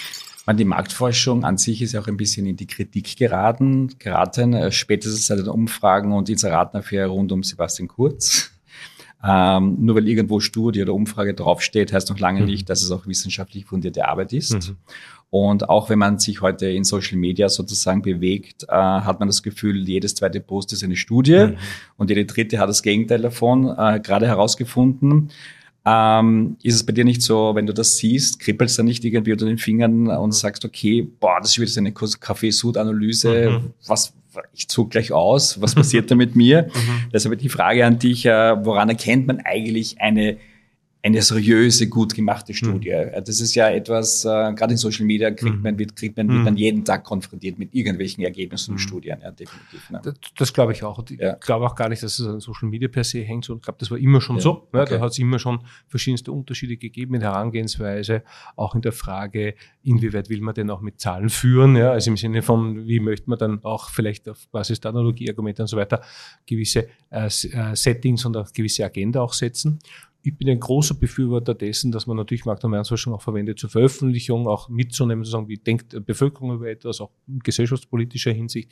Die Marktforschung an sich ist ja auch ein bisschen in die Kritik geraten, geraten spätestens seit den Umfragen und Inseratenaffäre rund um Sebastian Kurz. Ähm, nur weil irgendwo Studie oder Umfrage draufsteht, heißt noch lange mhm. nicht, dass es auch wissenschaftlich fundierte Arbeit ist. Mhm. Und auch wenn man sich heute in Social Media sozusagen bewegt, äh, hat man das Gefühl, jedes zweite Post ist eine Studie mhm. und jede dritte hat das Gegenteil davon äh, gerade herausgefunden. Ähm, ist es bei dir nicht so, wenn du das siehst, kribbelst du nicht irgendwie unter den Fingern und sagst, okay, boah, das ist wieder so eine Kaffee-Sud-Analyse, mhm. was, ich zog gleich aus, was passiert da mit mir? Mhm. Deshalb die Frage an dich, äh, woran erkennt man eigentlich eine eine seriöse, gut gemachte Studie. Mhm. Das ist ja etwas, äh, gerade in Social Media kriegt man, wird, kriegt man, wird man jeden Tag konfrontiert mit irgendwelchen Ergebnissen und mhm. Studien, ja, definitiv. Ne? Das, das glaube ich auch. Ich ja. glaube auch gar nicht, dass es an Social Media per se hängt. Ich glaube, das war immer schon ja. so. Ne? Okay. Da hat es immer schon verschiedenste Unterschiede gegeben in der Herangehensweise, auch in der Frage, inwieweit will man denn auch mit Zahlen führen, ja? Also im Sinne von, wie möchte man dann auch vielleicht auf Basis der Analogieargumente und so weiter gewisse äh, Settings und auch gewisse Agenda auch setzen. Ich bin ein großer Befürworter dessen, dass man natürlich Markt- und Meinungsforschung auch verwendet zur Veröffentlichung, auch mitzunehmen, zu sagen, wie denkt die Bevölkerung über etwas, auch in gesellschaftspolitischer Hinsicht.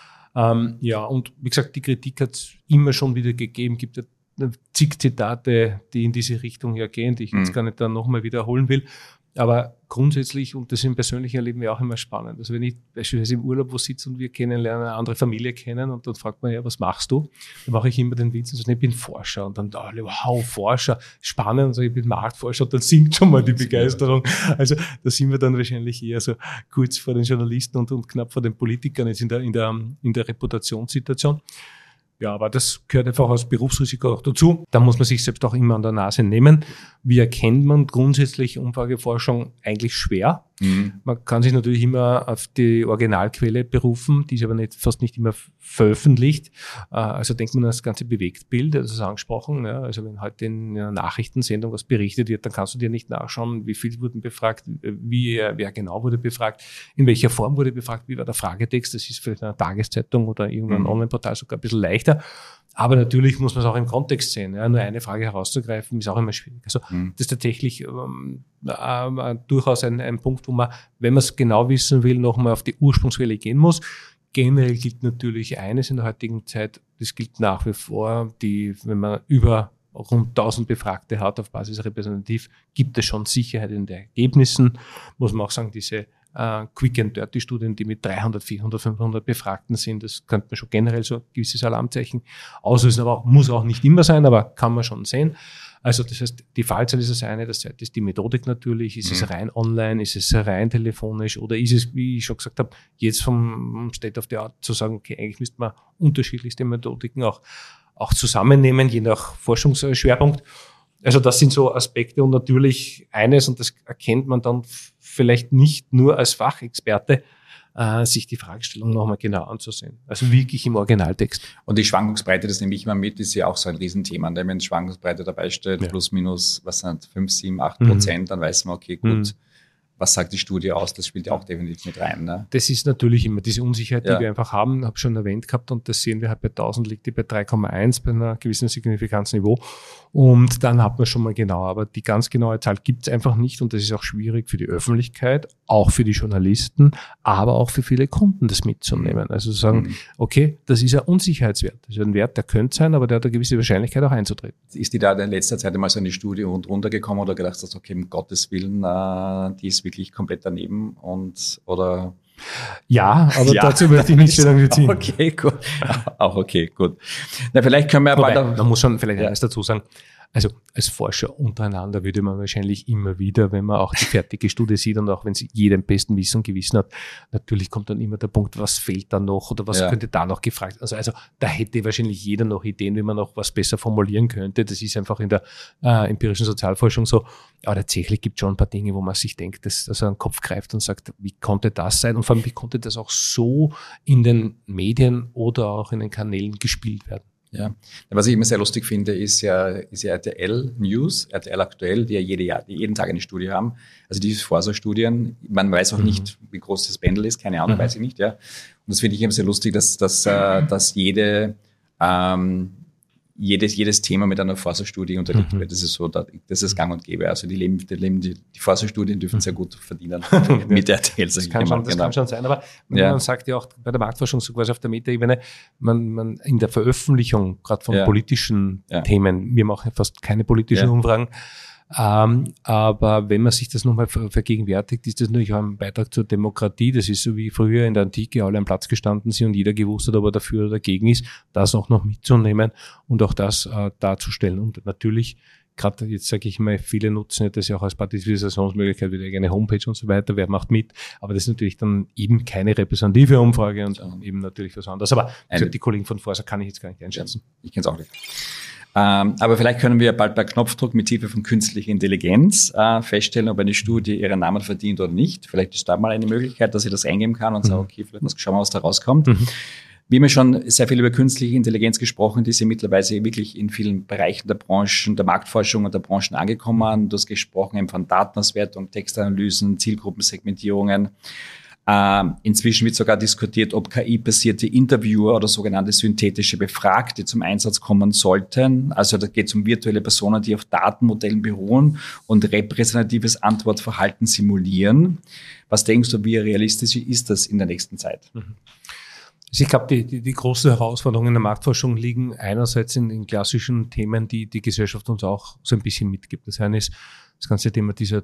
Ähm, ja, und wie gesagt, die Kritik hat es immer schon wieder gegeben, gibt ja zig Zitate, die in diese Richtung ja gehen, die ich jetzt mhm. gar nicht dann nochmal wiederholen will. Aber grundsätzlich, und das im persönlichen Erleben ja auch immer spannend. Also wenn ich beispielsweise im Urlaub wo sitze und wir kennenlernen, eine andere Familie kennen und dann fragt man ja, was machst du? Dann mache ich immer den Witz und sage, ich bin Forscher. Und dann, alle, wow, Forscher, spannend. Und sage, ich bin Marktforscher. Und dann sinkt schon mal die Begeisterung. Also da sind wir dann wahrscheinlich eher so kurz vor den Journalisten und, und knapp vor den Politikern jetzt in der, in der, in der Reputationssituation. Ja, aber das gehört einfach als Berufsrisiko auch dazu. Da muss man sich selbst auch immer an der Nase nehmen. Wie erkennt man grundsätzlich Umfrageforschung? Eigentlich schwer. Mhm. Man kann sich natürlich immer auf die Originalquelle berufen, die ist aber nicht, fast nicht immer veröffentlicht. Also denkt man an das ganze Bewegtbild, das ist angesprochen. Also wenn heute in einer Nachrichtensendung was berichtet wird, dann kannst du dir nicht nachschauen, wie viel wurden befragt, wie, wer genau wurde befragt, in welcher Form wurde befragt, wie war der Fragetext. Das ist vielleicht in einer Tageszeitung oder irgendeinem mhm. Online-Portal sogar ein bisschen leichter. Aber natürlich muss man es auch im Kontext sehen. Ja. Nur eine Frage herauszugreifen, ist auch immer schwierig. Also mhm. das ist tatsächlich ähm, äh, durchaus ein, ein Punkt, wo man, wenn man es genau wissen will, nochmal auf die Ursprungsquelle gehen muss. generell gilt natürlich eines in der heutigen Zeit, das gilt nach wie vor, die, wenn man über rund tausend Befragte hat auf Basis repräsentativ, gibt es schon Sicherheit in den Ergebnissen. Muss man auch sagen, diese äh, Quick-and-Dirty-Studien, die mit dreihundert, vierhundert, fünfhundert Befragten sind, das könnte man schon generell so ein gewisses Alarmzeichen auslösen, aber auch, muss auch nicht immer sein, aber kann man schon sehen. Also das heißt, die Fallzahl ist das eine, das zweite ist die Methodik natürlich. Ist mhm. es rein online, ist es rein telefonisch oder ist es, wie ich schon gesagt habe, jetzt vom State of the Art zu sagen, okay, eigentlich müsste man unterschiedlichste Methodiken auch, auch zusammennehmen, je nach Forschungsschwerpunkt. Also das sind so Aspekte und natürlich eines, und das erkennt man dann vielleicht nicht nur als Fachexperte, äh, sich die Fragestellung nochmal genau anzusehen. Also wirklich im Originaltext. Und die Schwankungsbreite, das nehme ich mal mit, ist ja auch so ein Riesenthema. Und wenn Schwankungsbreite dabei steht, ja. plus minus, was sind fünf, sieben, acht Prozent, mhm. dann weiß man, okay, gut, mhm. was sagt die Studie aus? Das spielt ja auch definitiv mit rein. Ne? Das ist natürlich immer diese Unsicherheit, die ja. wir einfach haben, habe schon erwähnt gehabt, und das sehen wir halt bei tausend liegt die bei drei Komma eins bei einer gewissen Signifikanzniveau. Und dann hat man schon mal genau, aber die ganz genaue Zahl gibt es einfach nicht, und das ist auch schwierig für die Öffentlichkeit, auch für die Journalisten, aber auch für viele Kunden, das mitzunehmen. Also zu sagen, mhm. okay, das ist ein Unsicherheitswert. Das ist ein Wert, der könnte sein, aber der hat eine gewisse Wahrscheinlichkeit auch einzutreten. Ist die da in letzter Zeit einmal so eine Studie rund runtergekommen oder gedacht hast, okay, um Gottes Willen, äh, die ist wirklich komplett daneben und oder? Ja, aber ja. dazu möchte ich nicht so lange ziehen. Okay, gut. Auch okay, gut. Na, vielleicht können wir ja bald auch, man muss schon vielleicht ja. eines dazu sagen. Also als Forscher untereinander würde man wahrscheinlich immer wieder, wenn man auch die fertige Studie sieht und auch wenn sie jedem besten Wissen und Gewissen hat, natürlich kommt dann immer der Punkt, was fehlt da noch oder was ja. könnte da noch gefragt. Also, also da hätte wahrscheinlich jeder noch Ideen, wie man noch was besser formulieren könnte. Das ist einfach in der äh, empirischen Sozialforschung so. Aber tatsächlich gibt es schon ein paar Dinge, wo man sich denkt, dass, dass er an den Kopf greift und sagt, wie konnte das sein? Und vor allem, wie konnte das auch so in den Medien oder auch in den Kanälen gespielt werden? Ja, was ich immer sehr lustig finde, ist ja, ist ja R T L News, R T L aktuell, die ja jede Jahr, die jeden Tag eine Studie haben. Also diese Forsa-Studien, man weiß auch mhm. nicht, wie groß das Pendel ist, keine Ahnung, mhm. weiß ich nicht, ja. Und das finde ich immer sehr lustig, dass, dass, äh, dass jede, ähm, jedes, jedes Thema mit einer Forsa-Studie unterlegt mhm. wird. Das ist so, das ist gang und gäbe. Also die leben, die, leben, die, die Forsa-Studien dürfen mhm. sehr gut verdienen mit R T L. Das, kann schon, das genau. kann schon sein, aber ja. man sagt ja auch bei der Marktforschung so quasi auf der Metaebene, man, man in der Veröffentlichung, gerade von ja. politischen ja. Themen, wir machen fast keine politischen ja. Umfragen, Ähm, aber wenn man sich das nochmal ver- vergegenwärtigt, ist das natürlich auch ein Beitrag zur Demokratie. Das ist so wie früher in der Antike alle am Platz gestanden sind und jeder gewusst hat, ob er dafür oder dagegen ist, das auch noch mitzunehmen und auch das äh, darzustellen. Und natürlich, gerade jetzt sage ich mal, viele nutzen das ja auch als Partizipationsmöglichkeit wie die eigene Homepage und so weiter, wer macht mit, aber das ist natürlich dann eben keine repräsentative Umfrage und ja. eben natürlich was anderes. Aber gesagt, die Kollegen von Forsa kann ich jetzt gar nicht einschätzen. Ja, ich kenne es auch nicht. Ähm, aber vielleicht können wir bald bei Knopfdruck mit Hilfe von künstlicher Intelligenz äh, feststellen, ob eine Studie ihren Namen verdient oder nicht. Vielleicht ist da mal eine Möglichkeit, dass ich das eingeben kann und mhm. sage, okay, vielleicht schauen wir, was da rauskommt. Mhm. Wir haben ja schon sehr viel über künstliche Intelligenz gesprochen, die ist ja mittlerweile wirklich in vielen Bereichen der Branchen, der Marktforschung und der Branchen angekommen. Du hast gesprochen eben von Datenauswertung, Textanalysen, Zielgruppensegmentierungen. Ähm, inzwischen wird sogar diskutiert, ob K I-basierte Interviewer oder sogenannte synthetische Befragte zum Einsatz kommen sollten. Also da geht es um virtuelle Personen, die auf Datenmodellen beruhen und repräsentatives Antwortverhalten simulieren. Was denkst du, wie realistisch ist das in der nächsten Zeit? Also ich glaube, die, die, die großen Herausforderungen in der Marktforschung liegen einerseits in den klassischen Themen, die die Gesellschaft uns auch so ein bisschen mitgibt. Das eine ist das ganze Thema dieser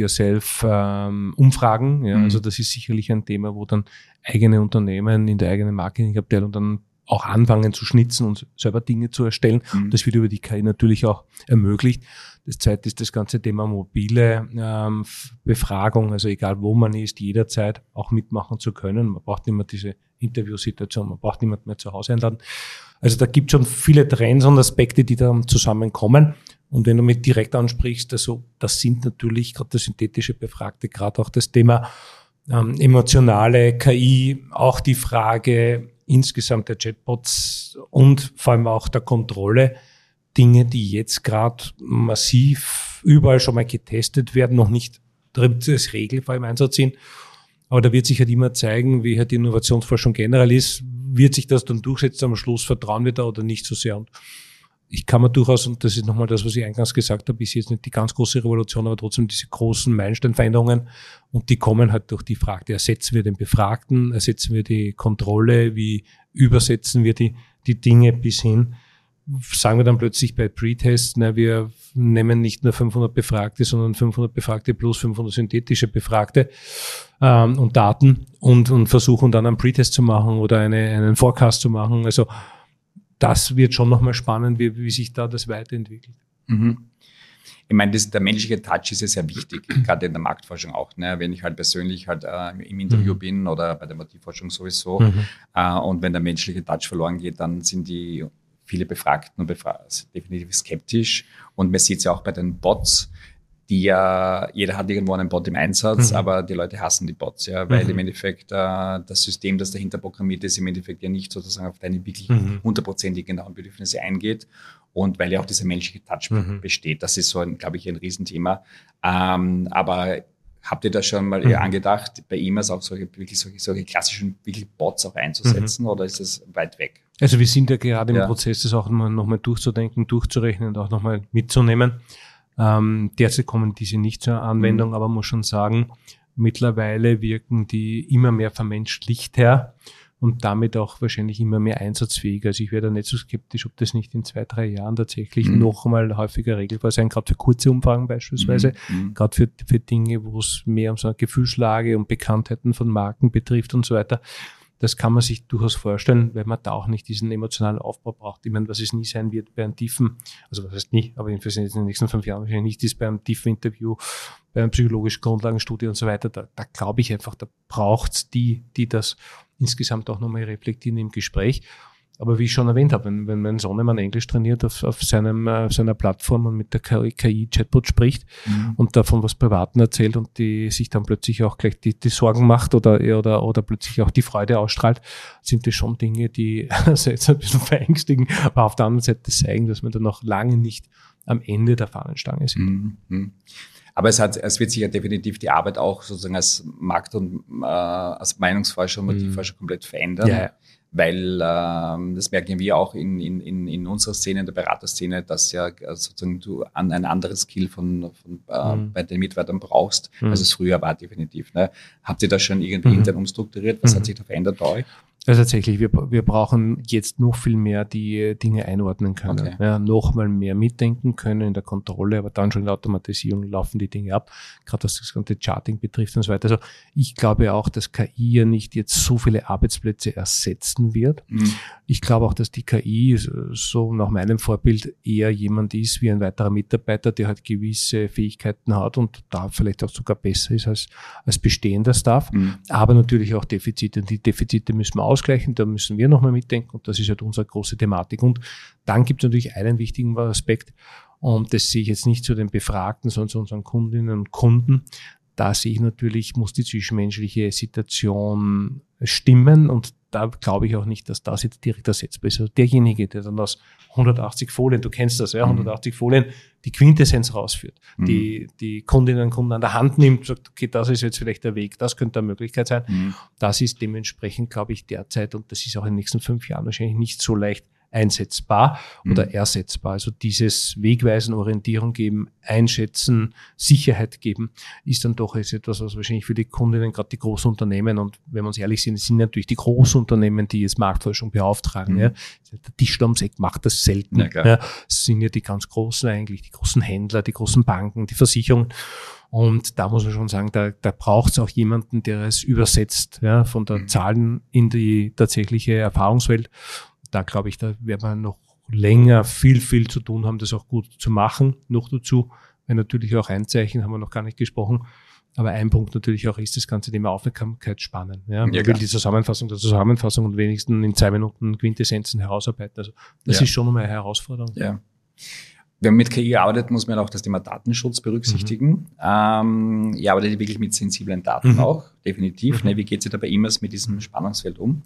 Do-it-yourself-Umfragen. Ähm, ja, mhm. Also das ist sicherlich ein Thema, wo dann eigene Unternehmen in der eigenen Marketingabteilung dann auch anfangen zu schnitzen und selber Dinge zu erstellen. Mhm. Das wird über die K I natürlich auch ermöglicht. Das zweite ist das ganze Thema mobile ähm, Befragung, also egal wo man ist, jederzeit auch mitmachen zu können. Man braucht nicht mehr diese Interviewsituation, man braucht niemand mehr zu Hause einladen. Also da gibt es schon viele Trends und Aspekte, die da zusammenkommen. Und wenn du mich direkt ansprichst, also das sind natürlich gerade das synthetische Befragte, gerade auch das Thema ähm, emotionale K I, auch die Frage insgesamt der Chatbots und vor allem auch der Kontrolle, Dinge, die jetzt gerade massiv überall schon mal getestet werden, noch nicht als Regelfall im Einsatz sind. Aber da wird sich halt immer zeigen, wie halt die Innovationsforschung generell ist, wird sich das dann durchsetzen, am Schluss vertrauen wir da oder nicht so sehr. Und ich kann mir durchaus, und das ist nochmal das, was ich eingangs gesagt habe, ist jetzt nicht die ganz große Revolution, aber trotzdem diese großen Meilensteinveränderungen, und die kommen halt durch die Frage, ersetzen wir den Befragten, ersetzen wir die Kontrolle, wie übersetzen wir die, die Dinge bis hin, sagen wir dann plötzlich bei Pre-Tests, na, wir nehmen nicht nur fünfhundert Befragte, sondern fünfhundert Befragte plus fünfhundert synthetische Befragte ähm, und Daten und, und versuchen dann einen Pre-Test zu machen oder eine, einen Forecast zu machen. Also das wird schon nochmal spannend, wie, wie sich da das weiterentwickelt. Mhm. Ich meine, das, der menschliche Touch ist ja sehr wichtig, gerade in der Marktforschung auch. Ne? Wenn ich halt persönlich halt äh, im Interview mhm. bin oder bei der Motivforschung sowieso mhm. äh, und wenn der menschliche Touch verloren geht, dann sind die viele Befragten und Befragten definitiv skeptisch. Und man sieht es ja auch bei den Bots, die ja, jeder hat irgendwo einen Bot im Einsatz, mhm. aber die Leute hassen die Bots, ja, weil mhm. im Endeffekt äh, das System, das dahinter programmiert ist, im Endeffekt ja nicht sozusagen auf deine wirklich hundertprozentig mhm. genauen Bedürfnisse eingeht. Und weil ja auch dieser menschliche Touch mhm. besteht. Das ist so, ein, glaube ich, ein Riesenthema. Ähm, aber habt ihr da schon mal mhm. eher angedacht, bei E-Mails auch solche, wirklich solche, solche klassischen wirklich Bots auch einzusetzen mhm. oder ist das weit weg? Also wir sind ja gerade im ja. Prozess, das auch nochmal noch mal durchzudenken, durchzurechnen und auch nochmal mitzunehmen. Ähm, derzeit kommen diese nicht zur Anwendung, mhm. aber man muss schon sagen, mittlerweile wirken die immer mehr vermenschlichter und damit auch wahrscheinlich immer mehr einsatzfähig. Also ich wäre da nicht so skeptisch, ob das nicht in zwei, drei Jahren tatsächlich mhm. noch einmal häufiger regelbar sein, gerade für kurze Umfragen beispielsweise, mhm. gerade für, für Dinge, wo es mehr um so eine Gefühlslage und Bekanntheiten von Marken betrifft und so weiter. Das kann man sich durchaus vorstellen, weil man da auch nicht diesen emotionalen Aufbau braucht. Ich meine, was es nie sein wird bei einem tiefen, also was heißt nie, aber jedenfalls in den nächsten fünf Jahren wahrscheinlich nicht ist bei einem tiefen Interview, bei einer psychologischen Grundlagenstudie und so weiter. Da, da glaube ich einfach, da braucht's die, die das insgesamt auch nochmal reflektieren im Gespräch. Aber wie ich schon erwähnt habe, wenn, wenn mein Sohnemann Englisch trainiert auf, auf seinem, auf seiner Plattform und mit der K I-Chatbot spricht mhm. und davon was Privaten erzählt und die sich dann plötzlich auch gleich die, die Sorgen macht oder, oder, oder plötzlich auch die Freude ausstrahlt, sind das schon Dinge, die einerseits ein bisschen verängstigen, aber auf der anderen Seite zeigen, dass wir dann noch lange nicht am Ende der Fahnenstange sind. Mhm. Aber es hat, es wird sich ja definitiv die Arbeit auch sozusagen als Markt- und äh, als Meinungsforscher und Motivforscher mhm. komplett verändern. Ja, ja. Weil ähm, das merken wir auch in, in, in unserer Szene, in der Beraterszene, dass ja sozusagen du an ein anderes Skill von, von äh, mhm. bei den Mitarbeitern brauchst, mhm. als es früher war, definitiv. Ne? Habt ihr das schon irgendwie mhm. intern umstrukturiert? Was mhm. hat sich da verändert bei euch? Also tatsächlich, wir, wir brauchen jetzt noch viel mehr, die Dinge einordnen können. Okay. Ja, noch mal mehr mitdenken können in der Kontrolle, aber dann schon in der Automatisierung laufen die Dinge ab, gerade was das ganze Charting betrifft und so weiter. Also ich glaube auch, dass K I ja nicht jetzt so viele Arbeitsplätze ersetzen wird. Mhm. Ich glaube auch, dass die K I, so nach meinem Vorbild, eher jemand ist wie ein weiterer Mitarbeiter, der halt gewisse Fähigkeiten hat und da vielleicht auch sogar besser ist als, als bestehender Staff. Mhm. Aber natürlich auch Defizite. Und die Defizite müssen wir ausgleichen, da müssen wir nochmal mitdenken und das ist halt unsere große Thematik. Und dann gibt es natürlich einen wichtigen Aspekt und das sehe ich jetzt nicht zu den Befragten, sondern zu unseren Kundinnen und Kunden. Da sehe ich natürlich, muss die zwischenmenschliche Situation stimmen und da glaube ich auch nicht, dass das jetzt direkt ersetzbar ist. Also derjenige, der dann aus hundertachtzig Folien, du kennst das, ja, hundertachtzig mhm. Folien, die Quintessenz rausführt, mhm. die die Kundinnen und Kunden an der Hand nimmt, sagt, okay, das ist jetzt vielleicht der Weg, das könnte eine Möglichkeit sein. Mhm. Das ist dementsprechend, glaube ich, derzeit, und das ist auch in den nächsten fünf Jahren wahrscheinlich nicht so leicht einsetzbar oder mhm. ersetzbar. Also dieses Wegweisen, Orientierung geben, einschätzen, Sicherheit geben, ist dann doch etwas, was wahrscheinlich für die Kundinnen, gerade die Großunternehmen, und wenn wir uns ehrlich sind, es sind natürlich die Großunternehmen, die jetzt Marktforschung beauftragen. Mhm. Ja. Der Tischler ums Eck macht das selten. Ja, es sind ja die ganz Großen eigentlich, die großen Händler, die großen Banken, die Versicherungen. Und da muss man schon sagen, da, da braucht es auch jemanden, der es übersetzt, ja, von der mhm. Zahlen in die tatsächliche Erfahrungswelt. Da glaube ich, da werden wir noch länger viel, viel zu tun haben, das auch gut zu machen. Noch dazu, weil natürlich auch ein Zeichen, haben wir noch gar nicht gesprochen, aber ein Punkt natürlich auch ist das ganze Thema Aufmerksamkeitsspannen. Ja, man ja, will die Zusammenfassung der Zusammenfassung und wenigstens in zwei Minuten Quintessenzen herausarbeiten. Also das ja. ist schon einmal eine Herausforderung. Ja. Wenn man mit K I arbeitet, muss man auch das Thema Datenschutz berücksichtigen. Mhm. Ähm, ihr arbeitet wirklich mit sensiblen Daten mhm. auch, definitiv. Mhm. Ne, wie geht ihr da bei E-Mails mit diesem Spannungsfeld um?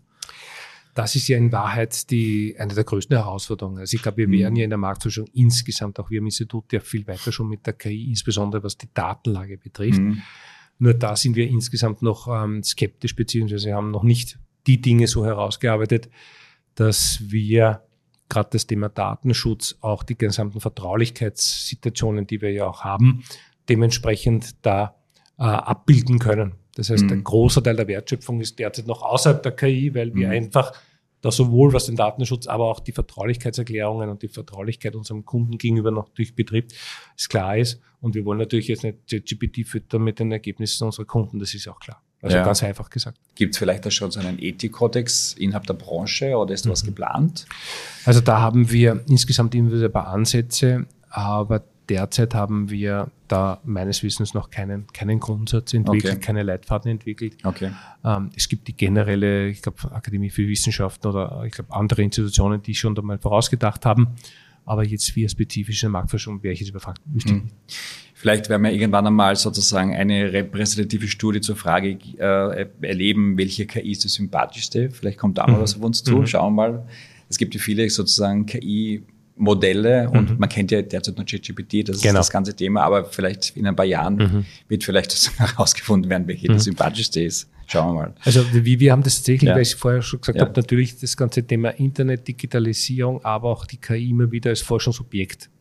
Das ist ja in Wahrheit die, eine der größten Herausforderungen. Also ich glaube, wir wären ja in der Marktforschung insgesamt, auch wir im Institut, ja viel weiter schon mit der K I, insbesondere was die Datenlage betrifft. Mhm. Nur da sind wir insgesamt noch ähm, skeptisch, beziehungsweise haben noch nicht die Dinge so herausgearbeitet, dass wir gerade das Thema Datenschutz, auch die gesamten Vertraulichkeitssituationen, die wir ja auch haben, dementsprechend da äh, abbilden können. Das heißt, mhm. ein großer Teil der Wertschöpfung ist derzeit noch außerhalb der K I, weil wir mhm. einfach da sowohl was den Datenschutz, aber auch die Vertraulichkeitserklärungen und die Vertraulichkeit unserem Kunden gegenüber noch durchbetrifft, ist klar ist. Und wir wollen natürlich jetzt nicht ChatGPT füttern mit den Ergebnissen unserer Kunden, das ist auch klar. Also ja. ganz einfach gesagt. Gibt es vielleicht da schon so einen Ethikkodex innerhalb der Branche oder ist da mhm. was geplant? Also da haben wir insgesamt immer wieder ein paar Ansätze, aber derzeit haben wir da meines Wissens noch keinen, keinen Grundsatz entwickelt, okay. keine Leitfaden entwickelt. Okay. Ähm, es gibt die generelle, ich glaube, Akademie für Wissenschaften oder ich glaube andere Institutionen, die schon da mal vorausgedacht haben. Aber jetzt für spezifische Marktforschung wäre ich jetzt überfragt. Hm. Vielleicht werden wir irgendwann einmal sozusagen eine repräsentative Studie zur Frage äh, erleben, welche K I ist die sympathischste. Vielleicht kommt da mal mhm. was auf uns zu. Mhm. Schauen wir mal. Es gibt ja viele sozusagen K I Modelle und mhm. man kennt ja derzeit nur ChatGPT, das genau. ist das ganze Thema, aber vielleicht in ein paar Jahren mhm. wird vielleicht herausgefunden werden, welche mhm. die sympathischste ist. Schauen wir mal. Also wie wir haben das tatsächlich, ja. weil ich vorher schon gesagt ja. habe, natürlich das ganze Thema Internet, Digitalisierung, aber auch die K I immer wieder als Forschungsobjekt.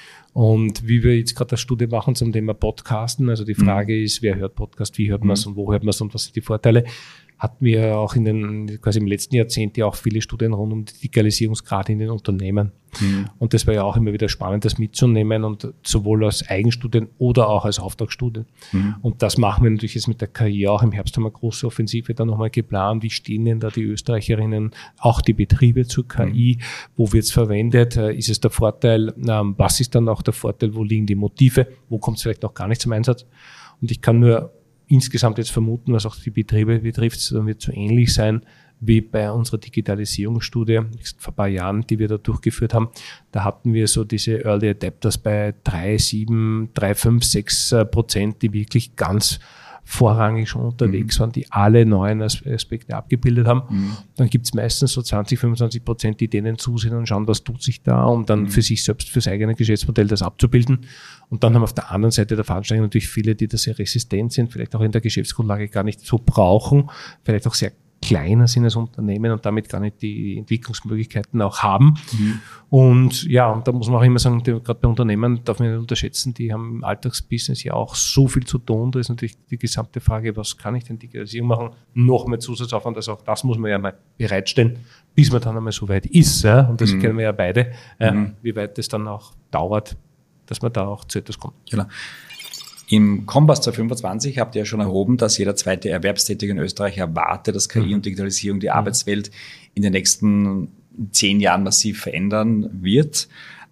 Und wie wir jetzt gerade eine Studie machen zum Thema Podcasten, also die Frage mhm. ist, wer hört Podcast, wie hört man es mhm. und wo hört man es und was sind die Vorteile, hatten wir auch in den, quasi im letzten Jahrzehnt ja auch viele Studien rund um die Digitalisierungsgrade in den Unternehmen. Mhm. Und das war ja auch immer wieder spannend, das mitzunehmen und sowohl als Eigenstudien oder auch als Auftragsstudien. Mhm. Und das machen wir natürlich jetzt mit der K I auch. Im Herbst haben wir eine große Offensive da nochmal geplant. Wie stehen denn da die Österreicherinnen, auch die Betriebe zur K I? Mhm. Wo wird es verwendet? Ist es der Vorteil? Was ist dann auch der Vorteil? Wo liegen die Motive? Wo kommt es vielleicht noch gar nicht zum Einsatz? Und ich kann nur insgesamt jetzt vermuten, was auch die Betriebe betrifft, dann wird so ähnlich sein wie bei unserer Digitalisierungsstudie vor ein paar Jahren, die wir da durchgeführt haben. Da hatten wir so diese Early Adapters bei drei, sieben, drei, fünf, sechs Prozent, die wirklich ganz vorrangig schon unterwegs mhm. waren, die alle neuen Aspekte abgebildet haben. Mhm. Dann gibt es meistens so zwanzig, fünfundzwanzig Prozent, die denen zusehen und schauen, was tut sich da, um dann mhm. für sich selbst, fürs eigene Geschäftsmodell das abzubilden. Und dann haben wir auf der anderen Seite der Veranstaltung natürlich viele, die da sehr resistent sind, vielleicht auch in der Geschäftsgrundlage gar nicht so brauchen, vielleicht auch sehr kleiner sind als Unternehmen und damit gar nicht die Entwicklungsmöglichkeiten auch haben. Mhm. Und ja, und da muss man auch immer sagen, gerade bei Unternehmen darf man nicht unterschätzen, die haben im Alltagsbusiness ja auch so viel zu tun. Da ist natürlich die gesamte Frage, was kann ich denn Digitalisierung machen? Noch mehr Zusatzaufwand, also auch das muss man ja mal bereitstellen, bis man dann einmal so weit ist. Ja? Und das mhm. kennen wir ja beide, äh, mhm. wie weit das dann auch dauert, dass man da auch zu etwas kommt. Genau. Im Kompass zweihundertfünfundzwanzig habt ihr ja schon erhoben, dass jeder zweite Erwerbstätige in Österreich erwartet, dass K I mhm. und Digitalisierung die mhm. Arbeitswelt in den nächsten zehn Jahren massiv verändern wird.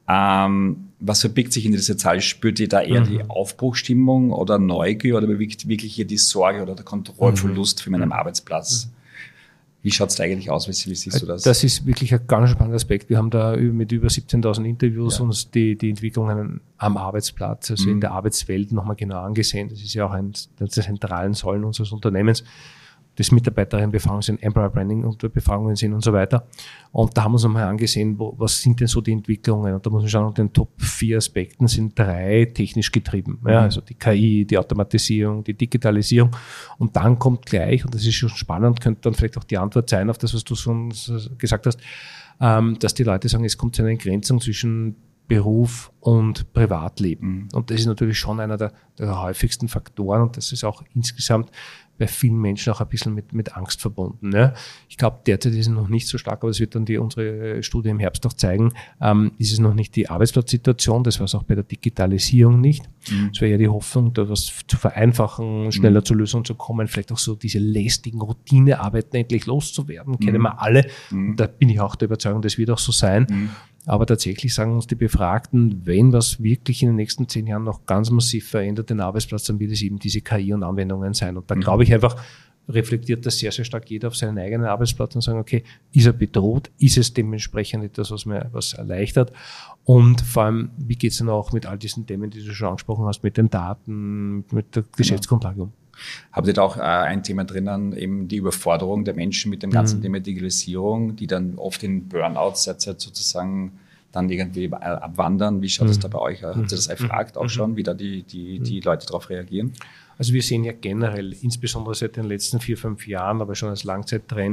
Ähm, was verbirgt sich in dieser Zahl? Spürt ihr da eher mhm. die Aufbruchstimmung oder Neugier oder wirklich hier die Sorge oder der Kontrollverlust mhm. für meinen Arbeitsplatz? Mhm. Wie schaut es da eigentlich aus? Wie, wie siehst du das? Das ist wirklich ein ganz spannender Aspekt. Wir haben da mit über siebzehntausend Interviews ja. uns die, die Entwicklungen am Arbeitsplatz, also mhm. in der Arbeitswelt nochmal genau angesehen. Das ist ja auch eines der zentralen Säulen unseres Unternehmens. Das Mitarbeiterinnenbefragungen sind, Employer Branding und Befragungen sind und so weiter. Und da haben wir uns nochmal angesehen, wo, was sind denn so die Entwicklungen? Und da muss man schauen, unter den Top vier Aspekten sind drei technisch getrieben. Ja, also die K I, die Automatisierung, die Digitalisierung. Und dann kommt gleich, und das ist schon spannend, könnte dann vielleicht auch die Antwort sein auf das, was du schon gesagt hast, ähm, dass die Leute sagen, es kommt zu einer Entgrenzung zwischen Beruf und Privatleben. Und das ist natürlich schon einer der, der häufigsten Faktoren und das ist auch insgesamt bei vielen Menschen auch ein bisschen mit, mit Angst verbunden. Ne? Ich glaube, derzeit ist es noch nicht so stark, aber es wird dann die unsere Studie im Herbst noch zeigen, ähm, ist es noch nicht die Arbeitsplatzsituation, das war es auch bei der Digitalisierung nicht. Mhm. Es wäre ja die Hoffnung, da was zu vereinfachen, schneller mhm. zur Lösung zu kommen, vielleicht auch so diese lästigen Routinearbeiten endlich loszuwerden, mhm. kennen wir alle. Mhm. Und da bin ich auch der Überzeugung, das wird auch so sein. Mhm. Aber tatsächlich sagen uns die Befragten, wenn was wirklich in den nächsten zehn Jahren noch ganz massiv verändert den Arbeitsplatz, dann wird es eben diese K I und Anwendungen sein. Und da mhm. glaube ich einfach, reflektiert das sehr, sehr stark jeder auf seinen eigenen Arbeitsplatz und sagen, okay, ist er bedroht? Ist es dementsprechend etwas, was mir was erleichtert? Und vor allem, wie geht es dann auch mit all diesen Themen, die du schon angesprochen hast, mit den Daten, mit der Geschäftsgrundlage um? Habt ihr da auch äh, ein Thema drinnen, eben die Überforderung der Menschen mit dem ganzen mhm. Thema Digitalisierung, die dann oft in Burnouts derzeit sozusagen dann irgendwie abwandern? Wie schaut es mhm. da bei euch aus? Habt ihr das erfragt auch mhm. schon, wie da die, die, die Leute darauf reagieren? Also wir sehen ja generell, insbesondere seit den letzten vier, fünf Jahren, aber schon als Langzeittrend,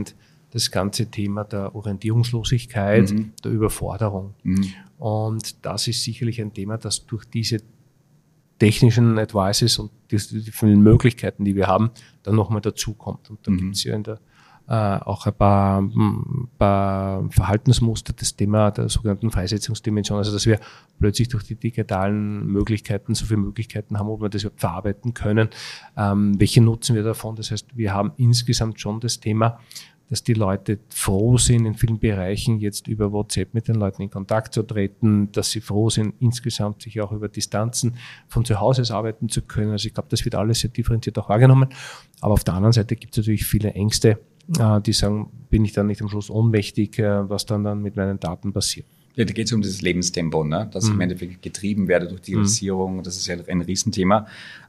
das ganze Thema der Orientierungslosigkeit, mhm. der Überforderung. Mhm. Und das ist sicherlich ein Thema, das durch diese technischen Advices und die, die vielen Möglichkeiten, die wir haben, dann nochmal dazukommt. Und da mhm. gibt es ja in der, äh, auch ein paar, ein paar Verhaltensmuster, das Thema der sogenannten Freisetzungsdimension, also dass wir plötzlich durch die digitalen Möglichkeiten so viele Möglichkeiten haben, ob wir das überhaupt verarbeiten können. Ähm, welche nutzen wir davon? Das heißt, wir haben insgesamt schon das Thema, dass die Leute froh sind, in vielen Bereichen jetzt über WhatsApp mit den Leuten in Kontakt zu treten, dass sie froh sind, insgesamt sich auch über Distanzen von zu Hause aus arbeiten zu können. Also ich glaube, das wird alles sehr differenziert auch wahrgenommen. Aber auf der anderen Seite gibt es natürlich viele Ängste, die sagen, bin ich dann nicht am Schluss ohnmächtig, was dann, dann mit meinen Daten passiert. Ja, da geht es um dieses Lebenstempo, ne? Dass mhm. ich im Endeffekt getrieben werde durch Digitalisierung. Mhm. Das ist ja ein Riesenthema.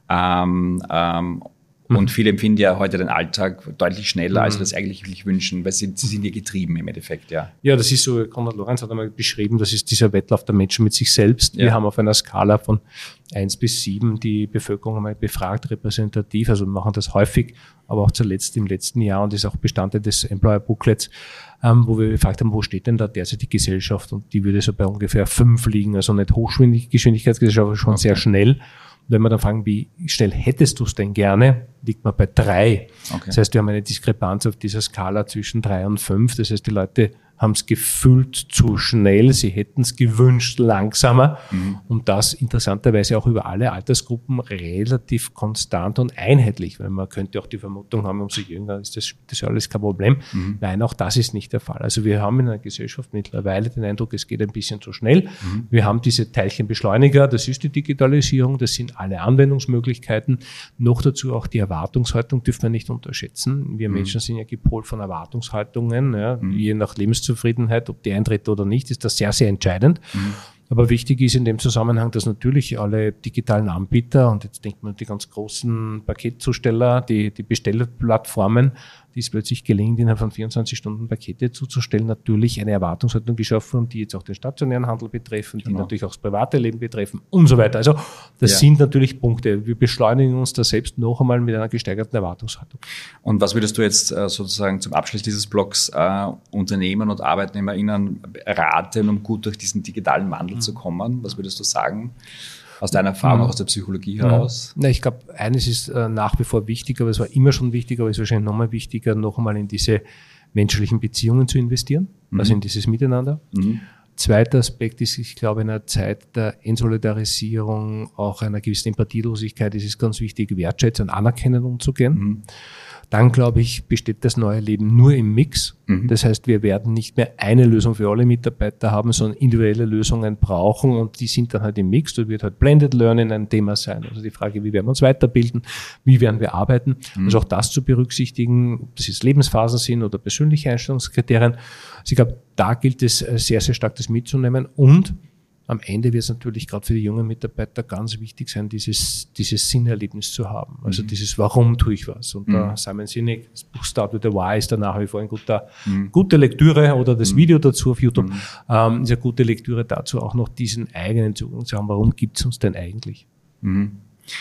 Ähm, ähm, Und viele empfinden ja heute den Alltag deutlich schneller, mhm. als sie das eigentlich wirklich wünschen, weil sie, sie sind ja getrieben im Endeffekt, ja. Ja, das ist so, Konrad Lorenz hat einmal beschrieben, das ist dieser Wettlauf der Menschen mit sich selbst. Ja. Wir haben auf einer Skala von eins bis sieben die Bevölkerung einmal befragt, repräsentativ, also wir machen das häufig, aber auch zuletzt im letzten Jahr und ist auch Bestandteil des Employer Booklets, ähm, wo wir gefragt haben, wo steht denn da derzeit die Gesellschaft? Und die würde so bei ungefähr fünf liegen, also nicht Hochgeschwindigkeitsgesellschaft, aber schon okay. sehr schnell. Wenn wir dann fragen, wie schnell hättest du es denn gerne, liegt man bei drei. Okay. Das heißt, wir haben eine Diskrepanz auf dieser Skala zwischen drei und fünf. Das heißt, die Leute haben es gefühlt zu schnell, sie hätten es gewünscht langsamer. Mhm. Und das interessanterweise auch über alle Altersgruppen relativ konstant und einheitlich, weil man könnte auch die Vermutung haben, umso jünger ist das, das ist alles kein Problem. Mhm. Nein, auch das ist nicht der Fall. Also wir haben in einer Gesellschaft mittlerweile den Eindruck, es geht ein bisschen zu schnell. Mhm. Wir haben diese Teilchenbeschleuniger, das ist die Digitalisierung, das sind alle Anwendungsmöglichkeiten. Noch dazu auch die Erwartungshaltung dürfen wir nicht unterschätzen. Wir mhm. Menschen sind ja gepolt von Erwartungshaltungen, ja, mhm. je nach Lebenszufriedenheit, ob die eintritt oder nicht, ist das sehr, sehr entscheidend. Mhm. Aber wichtig ist in dem Zusammenhang, dass natürlich alle digitalen Anbieter, und jetzt denkt man die ganz großen Paketzusteller, die, die Bestellplattformen, die es plötzlich gelingt, innerhalb von vierundzwanzig Stunden Pakete zuzustellen, natürlich eine Erwartungshaltung geschaffen haben, die jetzt auch den stationären Handel betreffen, die genau. natürlich auch das private Leben betreffen und so weiter. Also das ja. sind natürlich Punkte. Wir beschleunigen uns da selbst noch einmal mit einer gesteigerten Erwartungshaltung. Und was würdest du jetzt äh, sozusagen zum Abschluss dieses Blogs äh, Unternehmen und ArbeitnehmerInnen raten, um gut durch diesen digitalen Wandel mhm. zu kommen? Was würdest du sagen? Aus deiner Erfahrung, mhm. aus der Psychologie heraus? Na, ich glaube, eines ist äh, nach wie vor wichtig, aber es war immer schon wichtig, aber es ist wahrscheinlich nochmal wichtiger, noch einmal in diese menschlichen Beziehungen zu investieren, mhm. also in dieses Miteinander. Mhm. Zweiter Aspekt ist, ich glaube, in einer Zeit der Entsolidarisierung, auch einer gewissen Empathielosigkeit, ist es ganz wichtig, wertschätzen und anerkennend umzugehen. Mhm. Dann, glaube ich, besteht das neue Leben nur im Mix. Mhm. Das heißt, wir werden nicht mehr eine Lösung für alle Mitarbeiter haben, sondern individuelle Lösungen brauchen und die sind dann halt im Mix. Da wird halt Blended Learning ein Thema sein. Also die Frage, wie werden wir uns weiterbilden, wie werden wir arbeiten. Mhm. Also auch das zu berücksichtigen, ob das jetzt Lebensphasen sind oder persönliche Einstellungskriterien. Also ich glaube, da gilt es sehr, sehr stark, das mitzunehmen und am Ende wird es natürlich gerade für die jungen Mitarbeiter ganz wichtig sein, dieses, dieses Sinnerlebnis zu haben. Also mhm. dieses, warum tue ich was? Und mhm. da Simon Sinek, das Buch Start with the Why ist da nach wie vor eine gute, mhm. gute Lektüre oder das mhm. Video dazu auf YouTube, mhm. ähm, ist eine gute Lektüre dazu, auch noch diesen eigenen Zugang zu haben. Warum gibt es uns denn eigentlich? Mhm.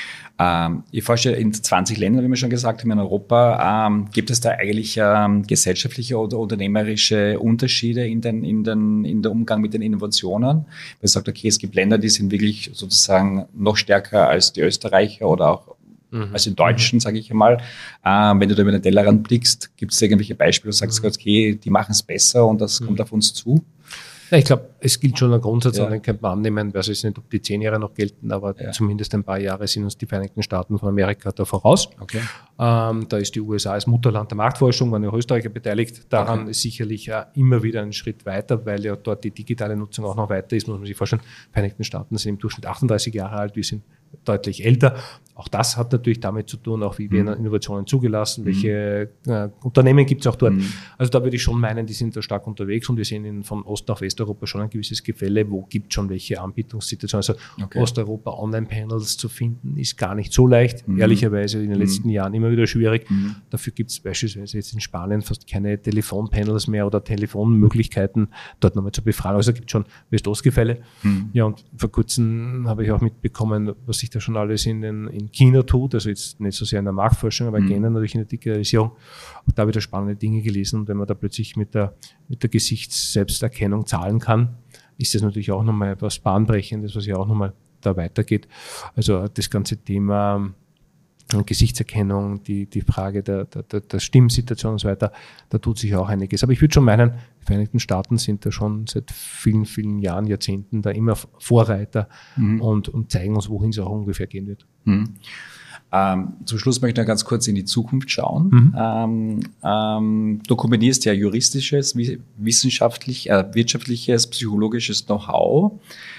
Ähm, ich forsche in zwanzig Ländern, wie wir schon gesagt haben, in Europa. Ähm, gibt es da eigentlich ähm, gesellschaftliche oder unternehmerische Unterschiede in den, in den, in der Umgang mit den Innovationen? Man sagt, okay, es gibt Länder, die sind wirklich sozusagen noch stärker als die Österreicher oder auch mhm. als die Deutschen, sage ich einmal. Ähm, wenn du da über den Tellerrand blickst, gibt es irgendwelche Beispiele, wo du sagst, mhm. okay, die machen es besser und das mhm. kommt auf uns zu? Ja, ich glaube, es gilt schon ein Grundsatz, ja. den könnte man annehmen, ich weiß jetzt nicht, ob die zehn Jahre noch gelten, aber ja. zumindest ein paar Jahre sind uns die Vereinigten Staaten von Amerika da voraus. Okay. Ähm, da ist die U S A als Mutterland der Marktforschung, waren ja Österreicher beteiligt. Daran okay. ist sicherlich äh, immer wieder ein Schritt weiter, weil ja dort die digitale Nutzung auch noch weiter ist, muss man sich vorstellen. Die Vereinigten Staaten sind im Durchschnitt achtunddreißig Jahre alt, wir sind deutlich älter. Auch das hat natürlich damit zu tun, auch wie werden mhm. Innovationen zugelassen, welche äh, Unternehmen gibt es auch dort. Mhm. Also da würde ich schon meinen, die sind da stark unterwegs und wir sehen in, von Ost nach Westeuropa schon ein gewisses Gefälle, wo gibt es schon welche Anbietungssituationen. Also okay. Osteuropa Online-Panels zu finden, ist gar nicht so leicht, mhm. ehrlicherweise in den letzten mhm. Jahren immer wieder schwierig. Mhm. Dafür gibt es beispielsweise jetzt in Spanien fast keine Telefonpanels mehr oder Telefonmöglichkeiten, dort nochmal zu befragen. Also es gibt schon West-Ost-Gefälle. Mhm. Ja, und vor kurzem habe ich auch mitbekommen, was sich da schon alles in, den, in China tut, also jetzt nicht so sehr in der Marktforschung, aber mhm. generell natürlich in der Digitalisierung, auch da wieder spannende Dinge gelesen. Und wenn man da plötzlich mit der, mit der Gesichtsselbsterkennung zahlen kann, ist das natürlich auch nochmal etwas Bahnbrechendes, was ja auch nochmal da weitergeht. Also das ganze Thema Gesichtserkennung, die, die Frage der, der, der Stimmsituation und so weiter, da tut sich auch einiges. Aber ich würde schon meinen, die Vereinigten Staaten sind da schon seit vielen, vielen Jahren, Jahrzehnten da immer Vorreiter mhm. und, und zeigen uns, wohin es auch ungefähr gehen wird. Mhm. Ähm, zum Schluss möchte ich noch ganz kurz in die Zukunft schauen. Mhm. Ähm, ähm, du kombinierst ja juristisches, wissenschaftlich, äh, wirtschaftliches, psychologisches Know-how.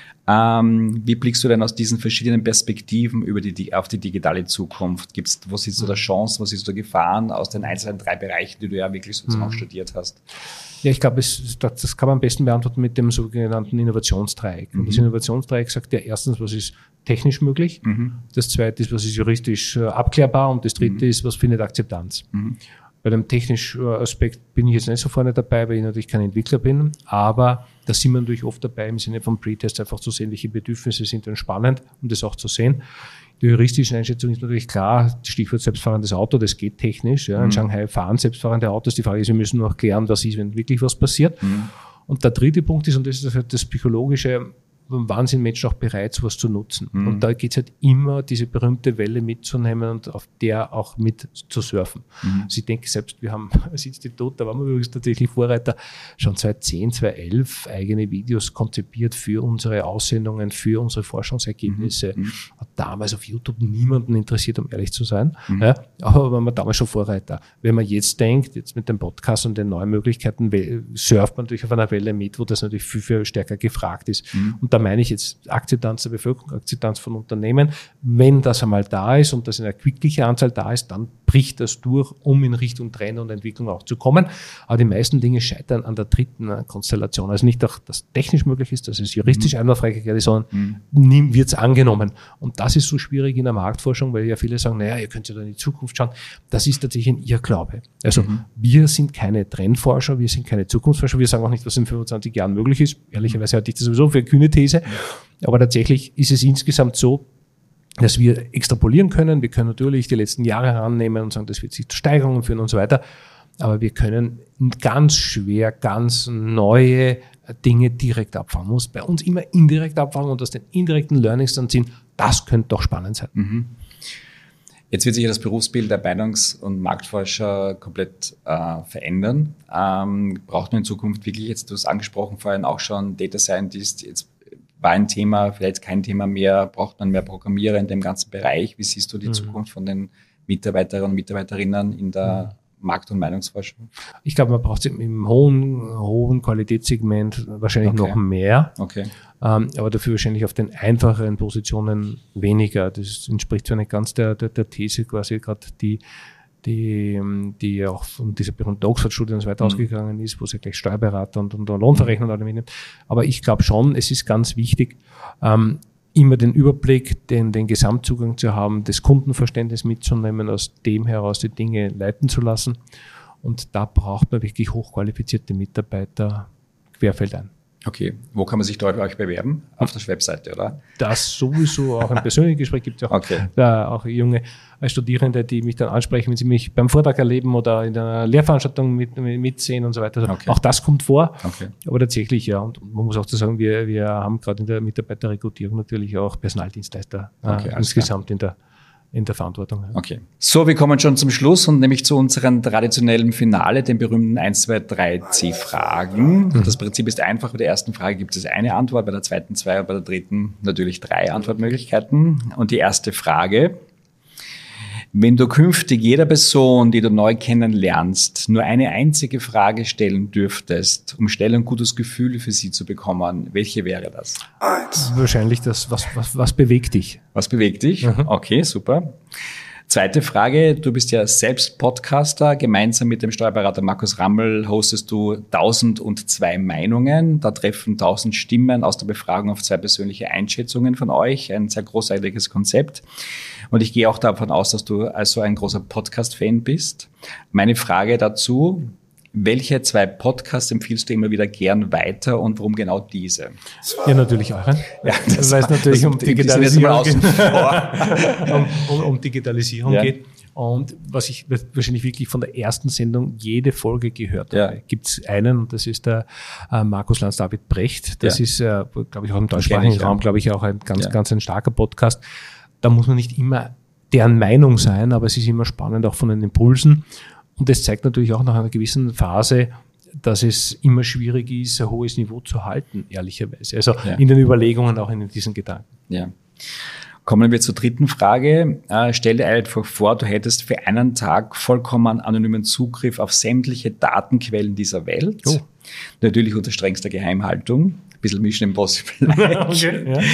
Ähm, wie blickst du denn aus diesen verschiedenen Perspektiven über die, auf die digitale Zukunft? Gibt's, wo siehst du da Chancen, wo siehst du Gefahren aus den einzelnen drei Bereichen, die du ja wirklich sozusagen mhm. studiert hast? Ja, ich glaube, es, das kann man am besten beantworten mit dem sogenannten Innovationsdreieck. Mhm. Und das Innovationsdreieck sagt ja erstens, was ist technisch möglich, mhm. das zweite ist, was ist juristisch äh, abklärbar und das dritte mhm. ist, was findet Akzeptanz. Mhm. Bei dem technischen Aspekt bin ich jetzt nicht so vorne dabei, weil ich natürlich kein Entwickler bin, aber da sind wir natürlich oft dabei, im Sinne von Pre-Test einfach zu sehen, welche Bedürfnisse sind dann spannend, um das auch zu sehen. Die juristische Einschätzung ist natürlich klar, Stichwort selbstfahrendes Auto, das geht technisch. Ja. In mhm. Shanghai fahren selbstfahrende Autos. Die Frage ist, wir müssen noch klären, was ist, wenn wirklich was passiert. Mhm. Und der dritte Punkt ist, und das ist das Psychologische, wann sind Menschen auch bereit, sowas zu nutzen? Mhm. Und da geht es halt immer, diese berühmte Welle mitzunehmen und auf der auch mit zu surfen. Mhm. Also ich denke selbst, wir haben als Institut, da waren wir übrigens tatsächlich Vorreiter, schon zweitausendzehn, zweitausendelf eigene Videos konzipiert für unsere Aussendungen, für unsere Forschungsergebnisse. Mhm. Hat damals auf YouTube niemanden interessiert, um ehrlich zu sein. Mhm. Ja, aber waren wir damals schon Vorreiter. Wenn man jetzt denkt, jetzt mit dem Podcast und den neuen Möglichkeiten, surft man natürlich auf einer Welle mit, wo das natürlich viel, viel stärker gefragt ist. Mhm. Und da meine ich jetzt Akzeptanz der Bevölkerung, Akzeptanz von Unternehmen. Wenn das einmal da ist und das in einer erquicklichen Anzahl da ist, dann bricht das durch, um in Richtung Trend und Entwicklung auch zu kommen. Aber die meisten Dinge scheitern an der dritten Konstellation. Also nicht, dass das technisch möglich ist, dass es juristisch mhm. einwandfrei geklärt ist, sondern mhm. wird es angenommen. Und das ist so schwierig in der Marktforschung, weil ja viele sagen, naja, ihr könnt ja da in die Zukunft schauen. Das ist tatsächlich ein Irrglaube. Also mhm. wir sind keine Trendforscher, wir sind keine Zukunftsforscher, wir sagen auch nicht, was in fünfundzwanzig Jahren möglich ist. Ehrlicherweise halte ich das sowieso für eine kühne These. Aber tatsächlich ist es insgesamt so, dass wir extrapolieren können. Wir können natürlich die letzten Jahre herannehmen und sagen, das wird sich zu Steigerungen führen und so weiter. Aber wir können ganz schwer ganz neue Dinge direkt abfangen. Man muss bei uns immer indirekt abfangen und aus den indirekten Learnings dann ziehen, das könnte doch spannend sein. Mhm. Jetzt wird sich ja das Berufsbild der Meinungs- und Marktforscher komplett äh, verändern. Ähm, braucht man in Zukunft wirklich, jetzt du hast angesprochen vorhin auch schon, Data Scientist, jetzt war ein Thema, vielleicht kein Thema mehr, braucht man mehr Programmierer in dem ganzen Bereich. Wie siehst du die mhm. Zukunft von den Mitarbeiterinnen und Mitarbeiterinnen in der mhm. Markt- und Meinungsforschung? Ich glaube, man braucht es im hohen, hohen Qualitätssegment wahrscheinlich okay. noch mehr. Okay. Ähm, aber dafür wahrscheinlich auf den einfacheren Positionen weniger. Das entspricht zwar nicht ganz der, der, der These quasi gerade die, die, die auch von dieser berühmten Oxford-Studie und so weiter mhm. ausgegangen ist, wo sie gleich Steuerberater und, und Lohnverrechner und alle mitnimmt. Aber ich glaube schon, es ist ganz wichtig, ähm, immer den Überblick, den, den Gesamtzugang zu haben, das Kundenverständnis mitzunehmen, aus dem heraus die Dinge leiten zu lassen. Und da braucht man wirklich hochqualifizierte Mitarbeiter querfeldein. Okay, wo kann man sich da bei euch bewerben? Auf der Webseite, oder? Das sowieso, auch im persönlichen Gespräch gibt es auch, okay. da auch junge Studierende, die mich dann ansprechen, wenn sie mich beim Vortrag erleben oder in einer Lehrveranstaltung mit, mitsehen und so weiter. Also okay. Auch das kommt vor. Okay. Aber tatsächlich, ja, und man muss auch zu sagen, wir, wir haben gerade in der Mitarbeiterrekrutierung natürlich auch Personaldienstleister okay, äh, insgesamt klar. in der in der Verantwortung. Okay. So, wir kommen schon zum Schluss und nämlich zu unserem traditionellen Finale, den berühmten eins, zwei, drei C-Fragen. Mhm. Das Prinzip ist einfach. Bei der ersten Frage gibt es eine Antwort, bei der zweiten zwei und bei der dritten natürlich drei Antwortmöglichkeiten. Und die erste Frage: Wenn du künftig jeder Person, die du neu kennenlernst, nur eine einzige Frage stellen dürftest, um schnell ein gutes Gefühl für sie zu bekommen, welche wäre das? Eins. Wahrscheinlich das, was, was, was bewegt dich? Was bewegt dich? Mhm. Okay, super. Zweite Frage, du bist ja selbst Podcaster. Gemeinsam mit dem Steuerberater Markus Rammel hostest du tausendundzwei Meinungen. Da treffen tausend Stimmen aus der Befragung auf zwei persönliche Einschätzungen von euch. Ein sehr großartiges Konzept. Und ich gehe auch davon aus, dass du also ein großer Podcast-Fan bist. Meine Frage dazu: Welche zwei Podcasts empfiehlst du immer wieder gern weiter und warum genau diese? Ja, natürlich euren. Ja, das weil es natürlich das, um Digitalisierung geht. um, um, um Digitalisierung ja. geht. Und was ich wahrscheinlich wirklich von der ersten Sendung jede Folge gehört habe, ja. gibt es einen, und das ist der äh, Markus Lanz David Brecht. Das ja. ist, äh, glaube ich, auch im deutschsprachigen Raum, glaube ich, auch ein ganz, ja. ganz ein starker Podcast. Da muss man nicht immer deren Meinung sein, aber es ist immer spannend, auch von den Impulsen. Und das zeigt natürlich auch nach einer gewissen Phase, dass es immer schwierig ist, ein hohes Niveau zu halten, ehrlicherweise. Also ja. in den Überlegungen, auch in diesen Gedanken. Ja. Kommen wir zur dritten Frage. Äh, stell dir einfach vor, du hättest für einen Tag vollkommen anonymen Zugriff auf sämtliche Datenquellen dieser Welt. Oh. Natürlich unter strengster Geheimhaltung. Ein bisschen Mission Impossible. Okay, ja.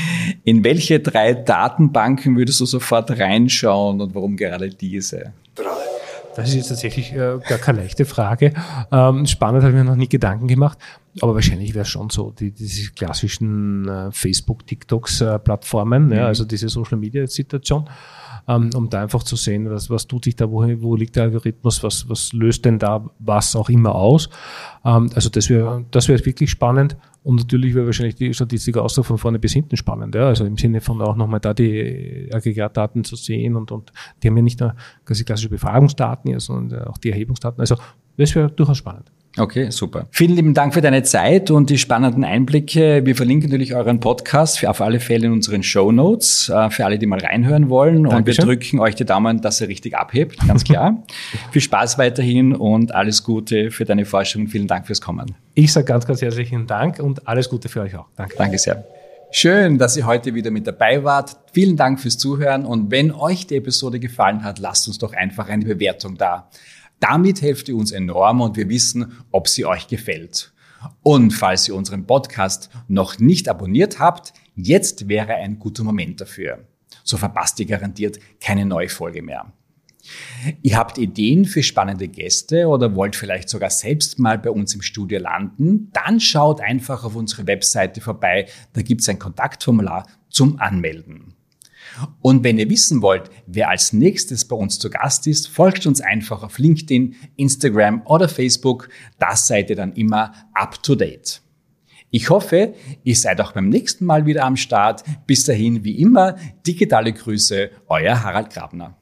In welche drei Datenbanken würdest du sofort reinschauen und warum gerade diese? Drei. Das ist jetzt tatsächlich äh, gar keine leichte Frage. Ähm, spannend, habe ich mir noch nie Gedanken gemacht. Aber wahrscheinlich wäre es schon so, die, diese klassischen äh, Facebook, TikToks, äh, Plattformen, mhm. ja, also diese Social-Media-Situation, ähm, um da einfach zu sehen, was, was tut sich da, wo, wo liegt der Algorithmus, was, was löst denn da was auch immer aus. Ähm, also das wäre das wäre wirklich spannend. Und natürlich wäre wahrscheinlich die Statistik auch so von vorne bis hinten spannend. Ja? Also im Sinne von auch nochmal da die Aggregatdaten zu sehen. Und, und die haben ja nicht nur quasi klassische Befragungsdaten, ja, sondern auch die Erhebungsdaten. Also das wäre durchaus spannend. Okay, super. Vielen lieben Dank für deine Zeit und die spannenden Einblicke. Wir verlinken natürlich euren Podcast für auf alle Fälle in unseren Shownotes, für alle, die mal reinhören wollen. Dankeschön. Und wir drücken euch die Daumen, dass ihr richtig abhebt, ganz klar. Viel Spaß weiterhin und alles Gute für deine Forschung. Vielen Dank fürs Kommen. Ich sage ganz, ganz herzlichen Dank und alles Gute für euch auch. Danke. Danke sehr. Schön, dass ihr heute wieder mit dabei wart. Vielen Dank fürs Zuhören und wenn euch die Episode gefallen hat, lasst uns doch einfach eine Bewertung da. Damit helft ihr uns enorm und wir wissen, ob sie euch gefällt. Und falls ihr unseren Podcast noch nicht abonniert habt, jetzt wäre ein guter Moment dafür. So verpasst ihr garantiert keine neue Folge mehr. Ihr habt Ideen für spannende Gäste oder wollt vielleicht sogar selbst mal bei uns im Studio landen? Dann schaut einfach auf unsere Webseite vorbei, da gibt es ein Kontaktformular zum Anmelden. Und wenn ihr wissen wollt, wer als nächstes bei uns zu Gast ist, folgt uns einfach auf LinkedIn, Instagram oder Facebook. Das seid ihr dann immer up to date. Ich hoffe, ihr seid auch beim nächsten Mal wieder am Start. Bis dahin, wie immer, digitale Grüße, euer Harald Grabner.